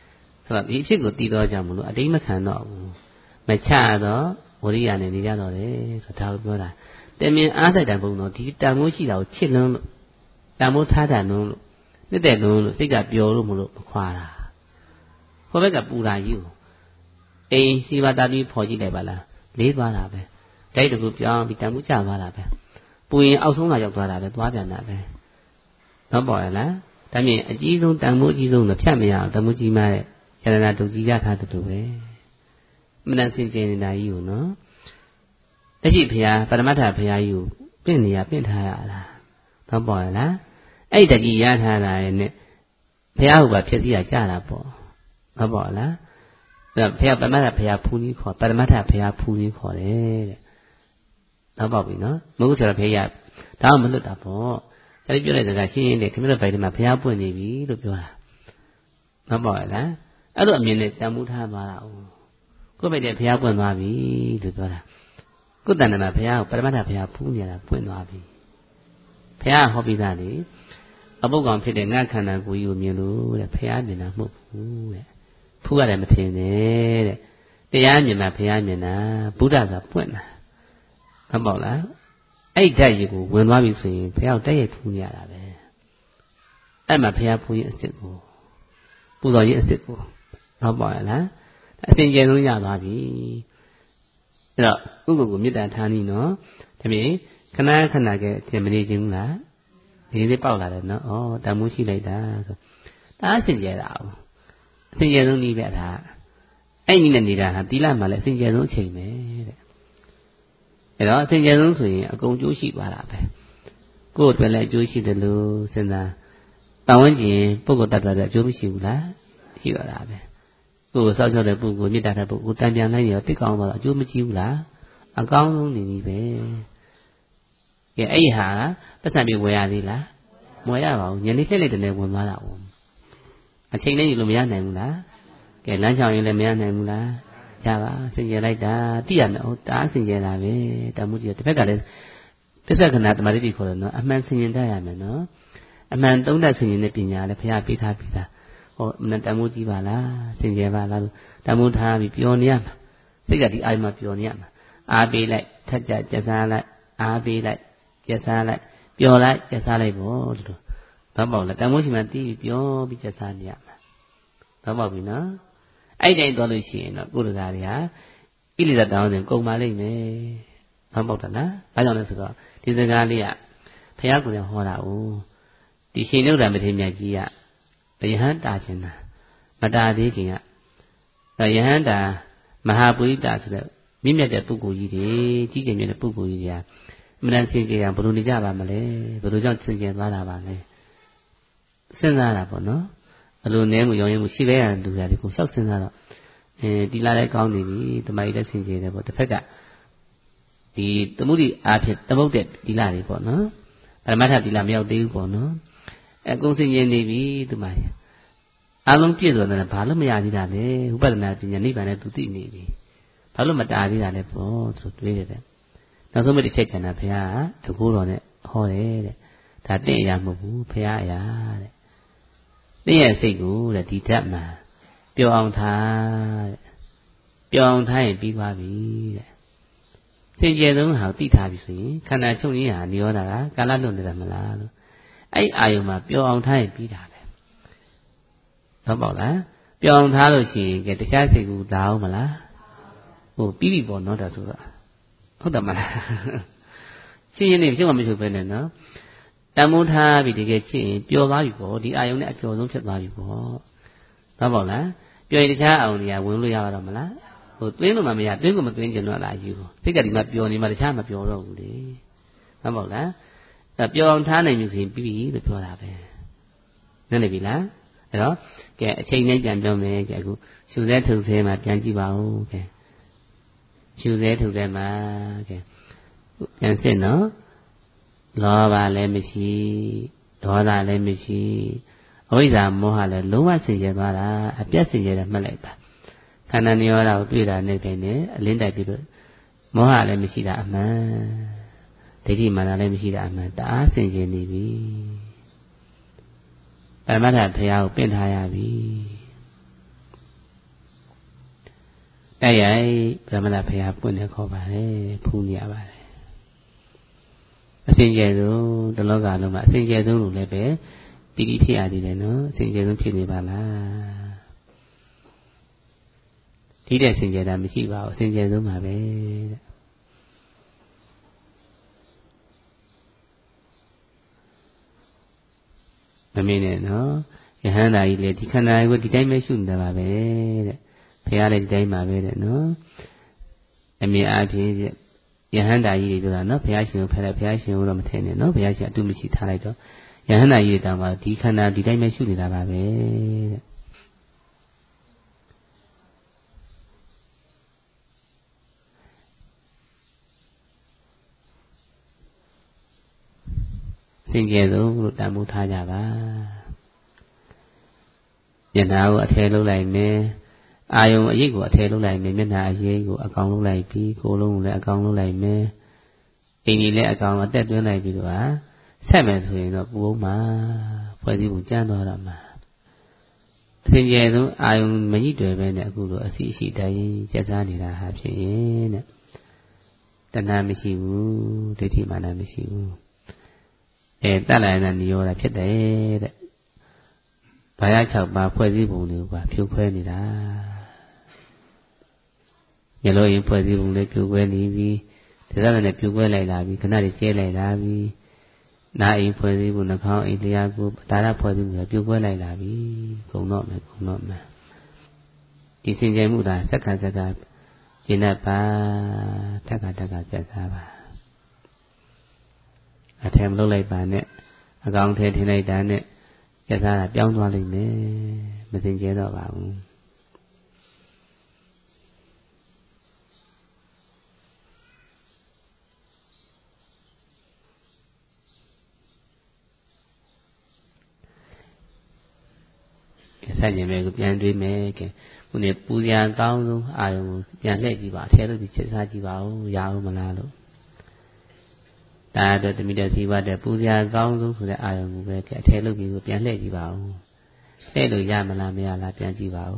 ဆိုတော့ဒီဖြစ်ကိုတည်တော့ကြောင့်မလို့အတိတ်မခံတော့ဘူးမချတော့ဝရိယနဲ့နေကြတော့တယ်ဆိုတာကိုပြောတာတင်မြင်အားဆိုင်တဲ့ဘုံတော့ဒီတန်မိုးရှိတာကိုချစ်လွန်းလို့တန်မိုးထားတာလုံးလို့နှစ်တဲ့လုံးလို့စိတ်ကပျော်လို့မလို့မခွာတာဟိုဘက်ကပူတာကြီးကိုအိမ်စီပါတာပြီးဖော်ကြည့်လိုက်ပါလားလေးသွားတာပဲဒိုက်တကူပြောင်းပြီးတန်မိုးကျသွားတာပဲပူရင်အောက်ဆုံးလာရောက်သွားတာပဲသွားပြန်တာပဲတော့ပေါ်ရလားဒါမြင်အကြီးဆုံးတန်မိုးအကြီးဆုံးတော့ဖြတ်မရအောင်တန်မိုးကြီးမတဲ့ယန္တနာဒုကြီးရထားတဲ့တူပဲမနစင်ကျင်နေတာကြီးကိုနော်တရှိဖရာပရမတ္ထဖရာကြီးကိုပြင့်နေရပြင့်ထားရတာတော့ပေါ်ရလားအဲ့တကြီးရထားတာရဲ့နဲ့ဖရာဟုတ်ပါဖြစ်စီရကြတာပေါ့တော့ပေါ်လားဒါဖရာပရမတ္ထဖရာဖူးကြီးခေါ်ပရမတ္ထဖရာဖူးကြီးခေါ်တယ်တဲ့တော့ပေါ့ပြီနော်မဟုတ်ဆိုတော့ဖရာဒါမှမလွတ်တာပေါ့ဒါပြောတဲ့စကားရှင်းရင်းနဲ့ခင်ဗျားတို့ဘိုင်ထဲမှာဖရာပွင့်နေပြီလို့ပြောတာတော့ပေါ်ရလားအဲ့လိုအမြင်နဲ့တန်မှုထားသွားတာ哦ကိုယ့်ဘက်တည်းဘုရားပွင့်သွားပြီလို့ပြောတာကိုယ်တဏ္ဍာမှာဘုရားကိုပရမတ္ထဘုရားဖူးနေတာပွင့်သွားပြီဘုရားဟောပြီးသားလေအပုတ်ကောင်ဖြစ်တဲ့ငါခန္ဓာကိုယ်ကြီးကိုမြင်လို့တဲ့ဘုရားမြင်တာမဟုတ်ဘူးတဲ့ဖူးရတယ်မထင်နဲ့တဲ့တရားမြင်တာဘုရားမြင်တာဘုရားဆိုပွင့်တာဟုတ်ပါလားအဲ့ဓာတ်ကြီးကိုဝင်သွားပြီဆိုရင်ဘုရားတိုက်ရိုက်ဖူးနေရတာပဲအဲ့မှာဘုရားဖူးရင်အစ်စ်ကိုပူတော်ကြီးအစ်စ်ကိုဟုတ်ပါလားအစဉ်ကျေဆုံးရသွားပြီအဲ့တော့ဥက္ကုကိုမေတ္တာထားနေနော်ဒါပြင်ခဏခဏကဲအထင်မနေခြင်းဘူးလားဒီလေးပေါက်လာတယ်နော်ဩတန်မိုးရှိလိုက်တာဆိုဒါအစဉ်ကျေတာအောင်အစဉ်ကျေဆုံးနည်းပဲဒါအဲ့နည်းနဲ့နေတာဟာတိလမှာလည်းအစဉ်ကျေဆုံးအချိန်ပဲတဲ့အဲ့တော့အစဉ်ကျေဆုံးဆိုရင်အကုန်ကျိုးရှိသွားတာပဲကိုယ့်အတွက်လည်းအကျိုးရှိတယ်လို့စဉ်းစားပတ်ဝန်းကျင်ပုဂ္ဂိုလ်တ attva တွေအကျိုးမရှိဘူးလားရှိတော့တာပဲကိုယ်စောက်ချောက်တဲ့ပုဂ္ဂိုလ်မေတ္တာတဲ့ပုဂ္ဂိုလ်တန်ပြန်လိုက်ရောတိတ်ကောင်းသွားတော့အကျိုးမကြည့်ဘူးလားအကောင်းဆုံးနေပြီပဲကဲအဲ့ဟာပတ်စံပြေဝယ်ရသေးလားမဝယ်ရပါဘူးညနေဖြစ်လိုက်တဲ့နဲ့ဝင်သွားတာ哦အချိန်နဲ့ယူလို့မရနိုင်ဘူးလားကဲလမ်းချောင်းရင်လည်းမရနိုင်ဘူးလားရပါစင်ကြယ်လိုက်တာတိရမယ်ဩတအားစင်ကြယ်တာပဲတမှုကြီးတစ်ဖက်ကလည်းပစ္စကနာတမာတိခေါ်တယ်နော်အမှန်စင်ကြယ်တတ်ရမယ်နော်အမှန်သုံးတတ်စင်ကြယ်တဲ့ပညာလည်းဘုရားပေးထားပြီးသားဟောမနတမိုးကြီးပါလားစင်ကြယ်ပါလားတမိုးထားပြီးပျော်နေရမှာစိတ်ကဒီအိုင်မှာပျော်နေရမှာအားပေးလိုက်ထက်ကြကြစားလိုက်အားပေးလိုက်ကြစားလိုက်ပျော်လိုက်ကြစားလိုက်ပေါ့လို့တော့ပေါ့လေတမိုးရှိမှတီးပြီးပျော်ပြီးကြစားနေရမှာတော့ပေါ့ပြီနော်အဲ့တိုင်းသွားလို့ရှိရင်တော့ကိုယ်တရားတွေဟာဣလိဒတောင်းစဉ်ကုန်ပါလိမ့်မယ်တော့ပေါ့တယ်လားဘာကြောင့်လဲဆိုတော့ဒီစကားလေးကဘုရားကိုယ်တော်ဟောတာ哦ဒီရှင်နုဒ္ဓမထေရမြတ်ကြီးကယဟန်တာခြင်းတာမတာသေးခင်ကယဟန်တာမဟာပုရိသဆိုတဲ့မြင့်မြတ်တဲ့ပုဂ္ဂိုလ်ကြီးတွေကြီးကျယ်မြတ်တဲ့ပုဂ္ဂိုလ်ကြီးတွေကအမှန်တန်စင်ကြယ်အောင်ဘယ်လိုနေကြပါမလဲဘယ်လိုကြောင့်စင်ကြယ်သွားတာပါလဲစဉ်းစားတာပေါ့နော်ဘယ်လိုနဲမှုရောင်းရမှုရှိပဲရတဲ့လူတွေကိုလျှောက်စဉ်းစားတော့အဲဒီလာလည်းကောင်းနေပြီတမကြီးလည်းစင်ကြယ်တယ်ပေါ့တစ်ဖက်ကဒီသမုဒိအားဖြင့်တမုတ်တဲ့ဒီလာတွေပေါ့နော်ပရမတ္ထဒီလာမရောက်သေးဘူးပေါ့နော်အကုန်စင်ကြယ်နေပြီသူမကြီးအားလုံးပြည့်စုံတယ်ဘာလို့မရသေးတာလဲဥပဒနာပညာနိဗ္ဗာန်နဲ့သူသိနေပြီဘာလို့မတားသေးတာလဲပေါ့ဆိုတွေးရတယ်နောက်ဆုံးမတစ်ချက်ကျန်တာဘုရားတကူတော်နဲ့ဟောတယ်တဲ့ဒါတင့်အရာမဟုတ်ဘူးဘုရားအရာတဲ့တင့်ရဲ့စိတ်ကိုတဲ့ဒီဓာတ်မှာပျော်အောင်ထားတဲ့ပျော်အောင်ထားရင်ပြီးသွားပြီတဲ့စင်ကြယ်ဆုံးဟာသိထားပြီဆိုရင်ခန္ဓာချုပ်ရင်းဟာနိရောဓကကာလလွတ်နေတာမလားလို့အဲ့အာယုံမှာပျော်အောင်ထားရင်ပြီးတာပဲဟုတ်ပါလားပျော်အောင်ထားလို့ရှိရင်ကဲတခြားစိတ်ကူလာအောင်မလားဟိုပြီးပြီပေါ့နော်ဒါဆိုတော့ဟုတ်တယ်မလားရှင်းရှင်းလေးရှင်းမှမချုပ်ပဲနဲ့နော်တမိုးထားပြီတကယ်ချစ်ရင်ပျော်သွားပြီပေါ့ဒီအာယုံနဲ့အပျော်ဆုံးဖြစ်သွားပြီပေါ့ဟုတ်ပါလားပျော်ရင်တခြားအာယုံတွေကဝင်လို့ရပါတော့မလားဟိုသွင်းလို့မှမရသွင်းကိုမသွင်းကျင်တော့လားယူစိတ်ကဒီမှာပျော်နေမှတခြားမပျော်တော့ဘူးလေဟုတ်ပါလားအဲပျော်အောင်ထားနိုင်ပြီဆိုရင်ပြီးပြီလို့ပြောတာပဲနားလည်ပြီလားအဲ့တော့ကဲအချိန်နဲ့ပြန်ပြောမယ်ကဲအခုရှုစဲထုတ်စဲမှာပြန်ကြည့်ပါဦးကဲရှုစဲထုတ်စဲမှာကဲပြန်စစ်နော်လောဘလည်းမရှိဒေါသလည်းမရှိအဝိဇ္ဇာမောဟလည်းလုံးဝဆင်ကျဲသွားတာအပြတ်ဆင်ကျဲတယ်မှတ်လိုက်ပါခန္ဓာနိရောဓကိုတွေ့တာနဲ့တိုင်းနဲ့အလင်းတိုက်ပြီးတော့မောဟလည်းမရှိတာအမှန်ဒိဋ္ဌိမာနလည်းမရှိတာအမှန်တအားဆင်ကျဲနေပြီပရမတ္ထဘုရားကိုပင့်ထားရပြီအဲ့ရိုက်ဗြဟ္မဏဖရာပွင့်တယ်ခေါ်ပါတယ်ဖူးနေရပါတယ်အစဉ်ကျဲဆုံးတလောကလုံးမှာအစဉ်ကျဲဆုံးလို့လည်းပဲပီတိဖြစ်ရသေးတယ်နော်အစဉ်ကျဲဆုံးဖြစ်နေပါလားဒီတဲ့အစဉ်ကျဲတာမရှိပါဘူးအစဉ်ကျဲဆုံးပါပဲတဲ့မမင်းနဲ့နော်ယဟန္တာကြီးလေဒီခန္ဓာကိုဒီတိုင်းပဲရှုနေတာပါပဲတဲ့ဘုရားလည်းဒီတိုင်းပါပဲတဲ့နော်အမြင်အားဖြင့်ယဟန္တာကြီးတွေဆိုတာနော်ဘုရားရှင်ကိုဖယ်လိုက်ဘုရားရှင်ကိုတော့မထင်နဲ့နော်ဘုရားရှင်အတုမရှိထားလိုက်တော့ယဟန္တာကြီးတွေတောင်မှဒီခန္ဓာဒီတိုင်းပဲရှုနေတာပါပဲတဲ့စင်ကြယ်ဆုံးလို့တန်ဖိုးထားကြပါမျက်နှာကိုအထည်လုပ်လိုက်မယ်အာယုံအရိပ်ကိုအထည်လုပ်လိုက်မယ်မျက်နှာအရိပ်ကိုအကောင်လုပ်လိုက်ပြီးကိုယ်လုံးကိုလည်းအကောင်လုပ်လိုက်မယ်အိမ်ကြီးလည်းအကောင်အသက်သွင်းလိုက်ပြီးတော့ဆက်မယ်ဆိုရင်တော့ပူအောင်မှာဖွဲ့စည်းပုံကျန်းသွားတော့မှာအစဉ်ကျယ်ဆုံးအာယုံမညှိတွယ်ပဲနဲ့အခုလိုအစီအရှိတိုင်းကျက်စားနေတာဟာဖြစ်ရင်တဲ့တဏှာမရှိဘူးဒိဋ္ဌိမာနမရှိဘူးအဲတတ်လိုက်တဲ့နိရောဓဖြစ်တယ်တဲ့ဘာရ၆ပါးဖွဲ့စည်းပုံတွေကိုပါဖြိုခွဲနေတာမျက်လုံးရင်ဖွဲ့စည်းပုံလေးဖြိုခွဲနေပြီဒါစားလည်းဖြိုခွဲလိုက်လာပြီခဏလေးကျဲလိုက်လာပြီနားအိမ်ဖွဲ့စည်းပုံနှာခေါင်းအိမ်တရားကိုဒါရဖွဲ့စည်းပုံဖြိုခွဲလိုက်လာပြီဂုံတော့မယ်ဂုံတော့မယ်ဒီစင်ကြယ်မှုသာစက္ခါစက္ခါကျင့်တတ်ပါတက္ကတက္ကကျက်စားပါအထက်မလုပ်လိုက်ပါနဲ့အကောင်ထဲထင်လိုက်တာနဲ့ကျက်စားတာပြောင်းသွားလိမ့်မယ်မစင်ကြဲတော့ပါဘူးဆက်ညင်မဲ့ကိုပြန်တွေးမယ်ကဲခုနေပူဇာကောင်းဆုံးအာယုံကိုပြန်လှည့်ကြည့်ပါအထဲလို့ဒီချက်စားကြည့်ပါဦးရအောင်မလားလို့ဒါတော့တမိတဲ့ဇီဝတဲ့ပူဇာကောင်းဆုံးဆိုတဲ့အာယုံကိုပဲကဲအထဲလို့ပြီးကိုပြန်လှည့်ကြည့်ပါဦးလှည့်လို့ရမလားမရလားပြန်ကြည့်ပါဦး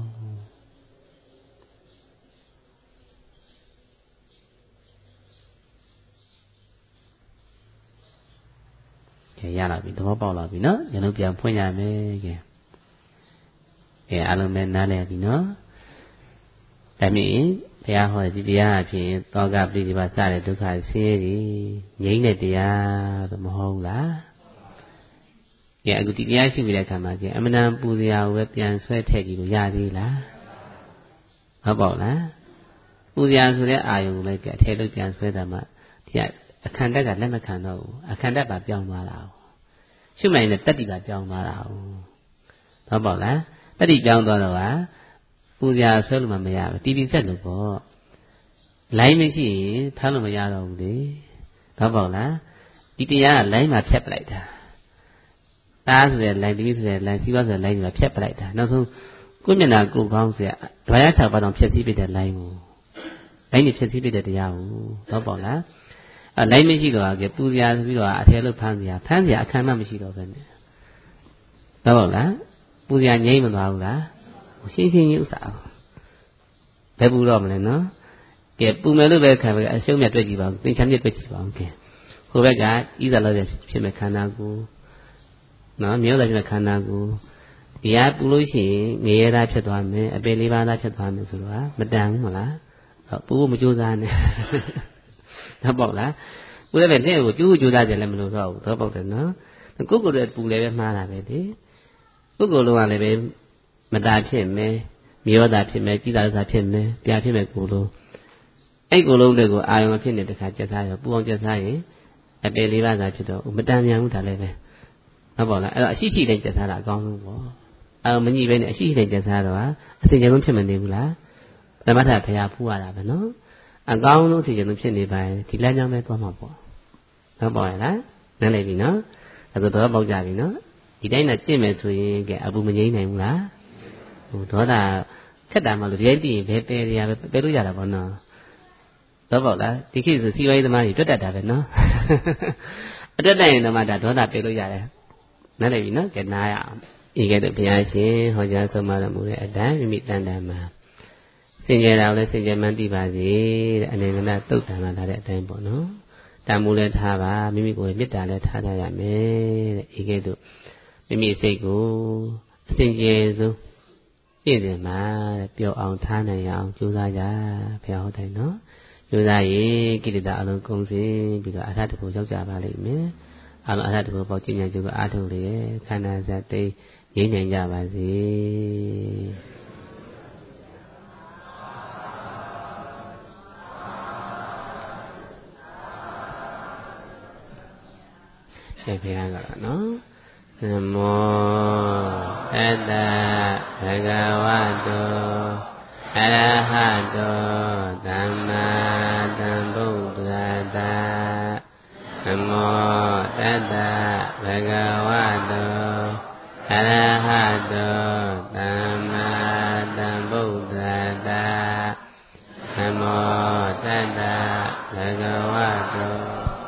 ကဲရလာပြီသဘောပေါက်လာပြီနော်ညလုံးပြန်ဖွင့်ရမယ်ကဲကဲအားလုံးပဲနားလည်ပြီနော်ဒါမြင်ဘုရားဟောတဲ့ဒီတရားအဖြစ်သောကပရိဒီပါစတဲ့ဒုက္ခဆင်းရဲတွေငြိမ်းတဲ့တရားတော့မဟုတ်လားကဲအခုဒီတရားရှိပြီတဲ့အခါမှာကဲအမှန်တန်ပူဇော်ပဲပြန်ဆွဲထည့်ကြည့်လို့ရသေးလားဟုတ်ပေါ့လားပူဇော်ဆိုတဲ့အာယုံကိုလည်းကဲအထည်လို့ပြန်ဆွဲတာမှဒီကအခန္ဓာကလက်မခံတော့ဘူးအခန္ဓာပါပြောင်းသွားတာရှုမှန်ရင်တတ္တိပါပြောင်းသွားတာဟုတ်ပေါ့လားတတိပြောင်းသွားတော့ကပူဇာဆွဲလို့မှမရဘူးတီးပြီးဆက်လို့ပေါ့လိုင်းမရှိရင်ဖမ်းလို့မရတော့ဘူးလေတော့ပေါ့လားဒီတရားကလိုင်းမှာဖြတ်ပလိုက်တာတားဆိုတဲ့လိုင်းတီးဆိုတဲ့လိုင်းစီးပွားဆိုတဲ့လိုင်းမှာဖြတ်ပလိုက်တာနောက်ဆုံးကိုမျက်နှာကိုကောင်းဆိုရဒွါရ၆ပါးတောင်ဖြတ်စည်းပြတဲ့လိုင်းကိုလိုင်းนี่ဖြတ်စည်းပြတဲ့တရားကိုတော့ပေါ့လားအဲလိုင်းမရှိတော့ကပူဇာဆိုပြီးတော့အထည်လို့ဖမ်းစရာဖမ်းစရာအခမ်းမှမရှိတော့ပဲနဲ့တော့ပေါ့လားပူဇာငြိမ့်မသွားဘူးလားရှင်းရှင်းကြီးဥစ္စာဘယ်ပူတော့မလဲနော်ကဲပူမယ်လို့ပဲခံပဲအရှုံးမြတ်တွေ့ကြည့်ပါဦးသင်္ချမ်းမြတ်တွေ့ကြည့်ပါဦးကဲဟိုဘက်ကဤသာလို့ဖြစ်မဲ့ခန္ဓာကိုယ်နော်မျိုးသားဖြစ်မဲ့ခန္ဓာကိုယ်ဒီဟာပူလို့ရှိရင်ငရဲသားဖြစ်သွားမယ်အပေလေးပါးသားဖြစ်သွားမယ်ဆိုတော့မတန်ဘူးမလားပူဖို့မကြိုးစားနဲ့တော့ပေါ့လားပူလည်းပဲတဲ့ကိုကြိုးကြိုးစားကြလည်းမလို့တော့ဘူးတော့ပေါ့တယ်နော်ကိုယ်ကိုယ်တည်းပူလည်းပဲမှားတာပဲလေကိုယ်ကိုယ်လုံးကလည်းပဲမတာဖြစ်မယ်မြေရောတာဖြစ်မယ်ကြီးတာသာဖြစ်မယ်ပြာဖြစ်မယ်ကိုယ်လုံးအဲ့ကိုယ်လုံးတွေကိုအာယုံဖြစ်နေတဲ့ခါကျက်စားရောပူအောင်ကျက်စားရင်အပေလေးပါးသာဖြစ်တော့မတန်မြန်ဘူးဒါလည်းပဲဟုတ်ပါလားအဲ့တော့အရှိရှိတိုင်းကျက်စားတာအကောင်းဆုံးပေါ့အာယုံမညှိပဲနဲ့အရှိရှိတိုင်းကျက်စားတော့အစဉ်ကျေဆုံးဖြစ်မနေဘူးလားသမထဖရာဖူးရတာပဲနော်အကောင်းဆုံးအစဉ်ကျေဆုံးဖြစ်နေပါရင်ဒီလမ်းကြောင်းပဲသွားမှာပေါ့ဟုတ်ပါရဲ့လားနားလည်ပြီနော်အဲ့ဒါတော့ပေါက်ကြပြီနော်ဒီတိုင်းနဲ့ကျင့်မယ်ဆိုရင်ကဲအပူမငြိမ်းနိုင်ဘူးလားဟိုဒေါသခက်တာမှလို့ဒီတိုင်းတည်ရင်ဘယ်ပယ်ရပဲပယ်လို့ရတာပေါ့နော်တော့ပေါ့လားဒီခေတ်ဆိုစီဝိုင်းသမားကြီးတွတ်တတ်တာပဲနော်အတွတ်တတ်ရင်တော့မှဒါဒေါသပယ်လို့ရတယ်နားလည်ပြီနော်ကဲနားရအောင်ဤကဲ့သို့ဘုရားရှင်ဟောကြားဆုံးမတော်မူတဲ့အတိုင်းမိမိတန်တန်မှာစင်ကြယ်တာလည်းစင်ကြယ်မှန်းသိပါစေတဲ့အနေကနာတုတ်တံမှာလာတဲ့အတိုင်းပေါ့နော်တန်မိုးလည်းထားပါမိမိကိုယ်မေတ္တာလည်းထားကြရမယ်တဲ့ဤကဲ့သို့မိမိစိတ်ကိုအစင်ကြယ်ဆုံးပြည့်စုံမှာတဲ့ပျော်အောင်ထားနိုင်အောင်ကြိုးစားကြဘုရားဟောတယ်နော်ကြိုးစားရင်ကိလေသာအလုံးကုန်စင်ပြီးတော့အထတကူရောက်ကြပါလိမ့်မယ်အလုံးအထတကူပေါ့ကျင့်ကြံကြိုးကအားထုတ်လေခန္ဓာဇတ်တိငြိမ်းနိုင်ကြပါစေဘုရားကတော့နော်နမောတတ္တဘဂဝတောအရဟတောသမ္မာသမ္ဗုဒ္ဓတ္တနမောတတ္တဘဂဝတောအရဟတောသမ္မာသမ္ဗုဒ္ဓတ္တနမောတတ္တဘဂဝတော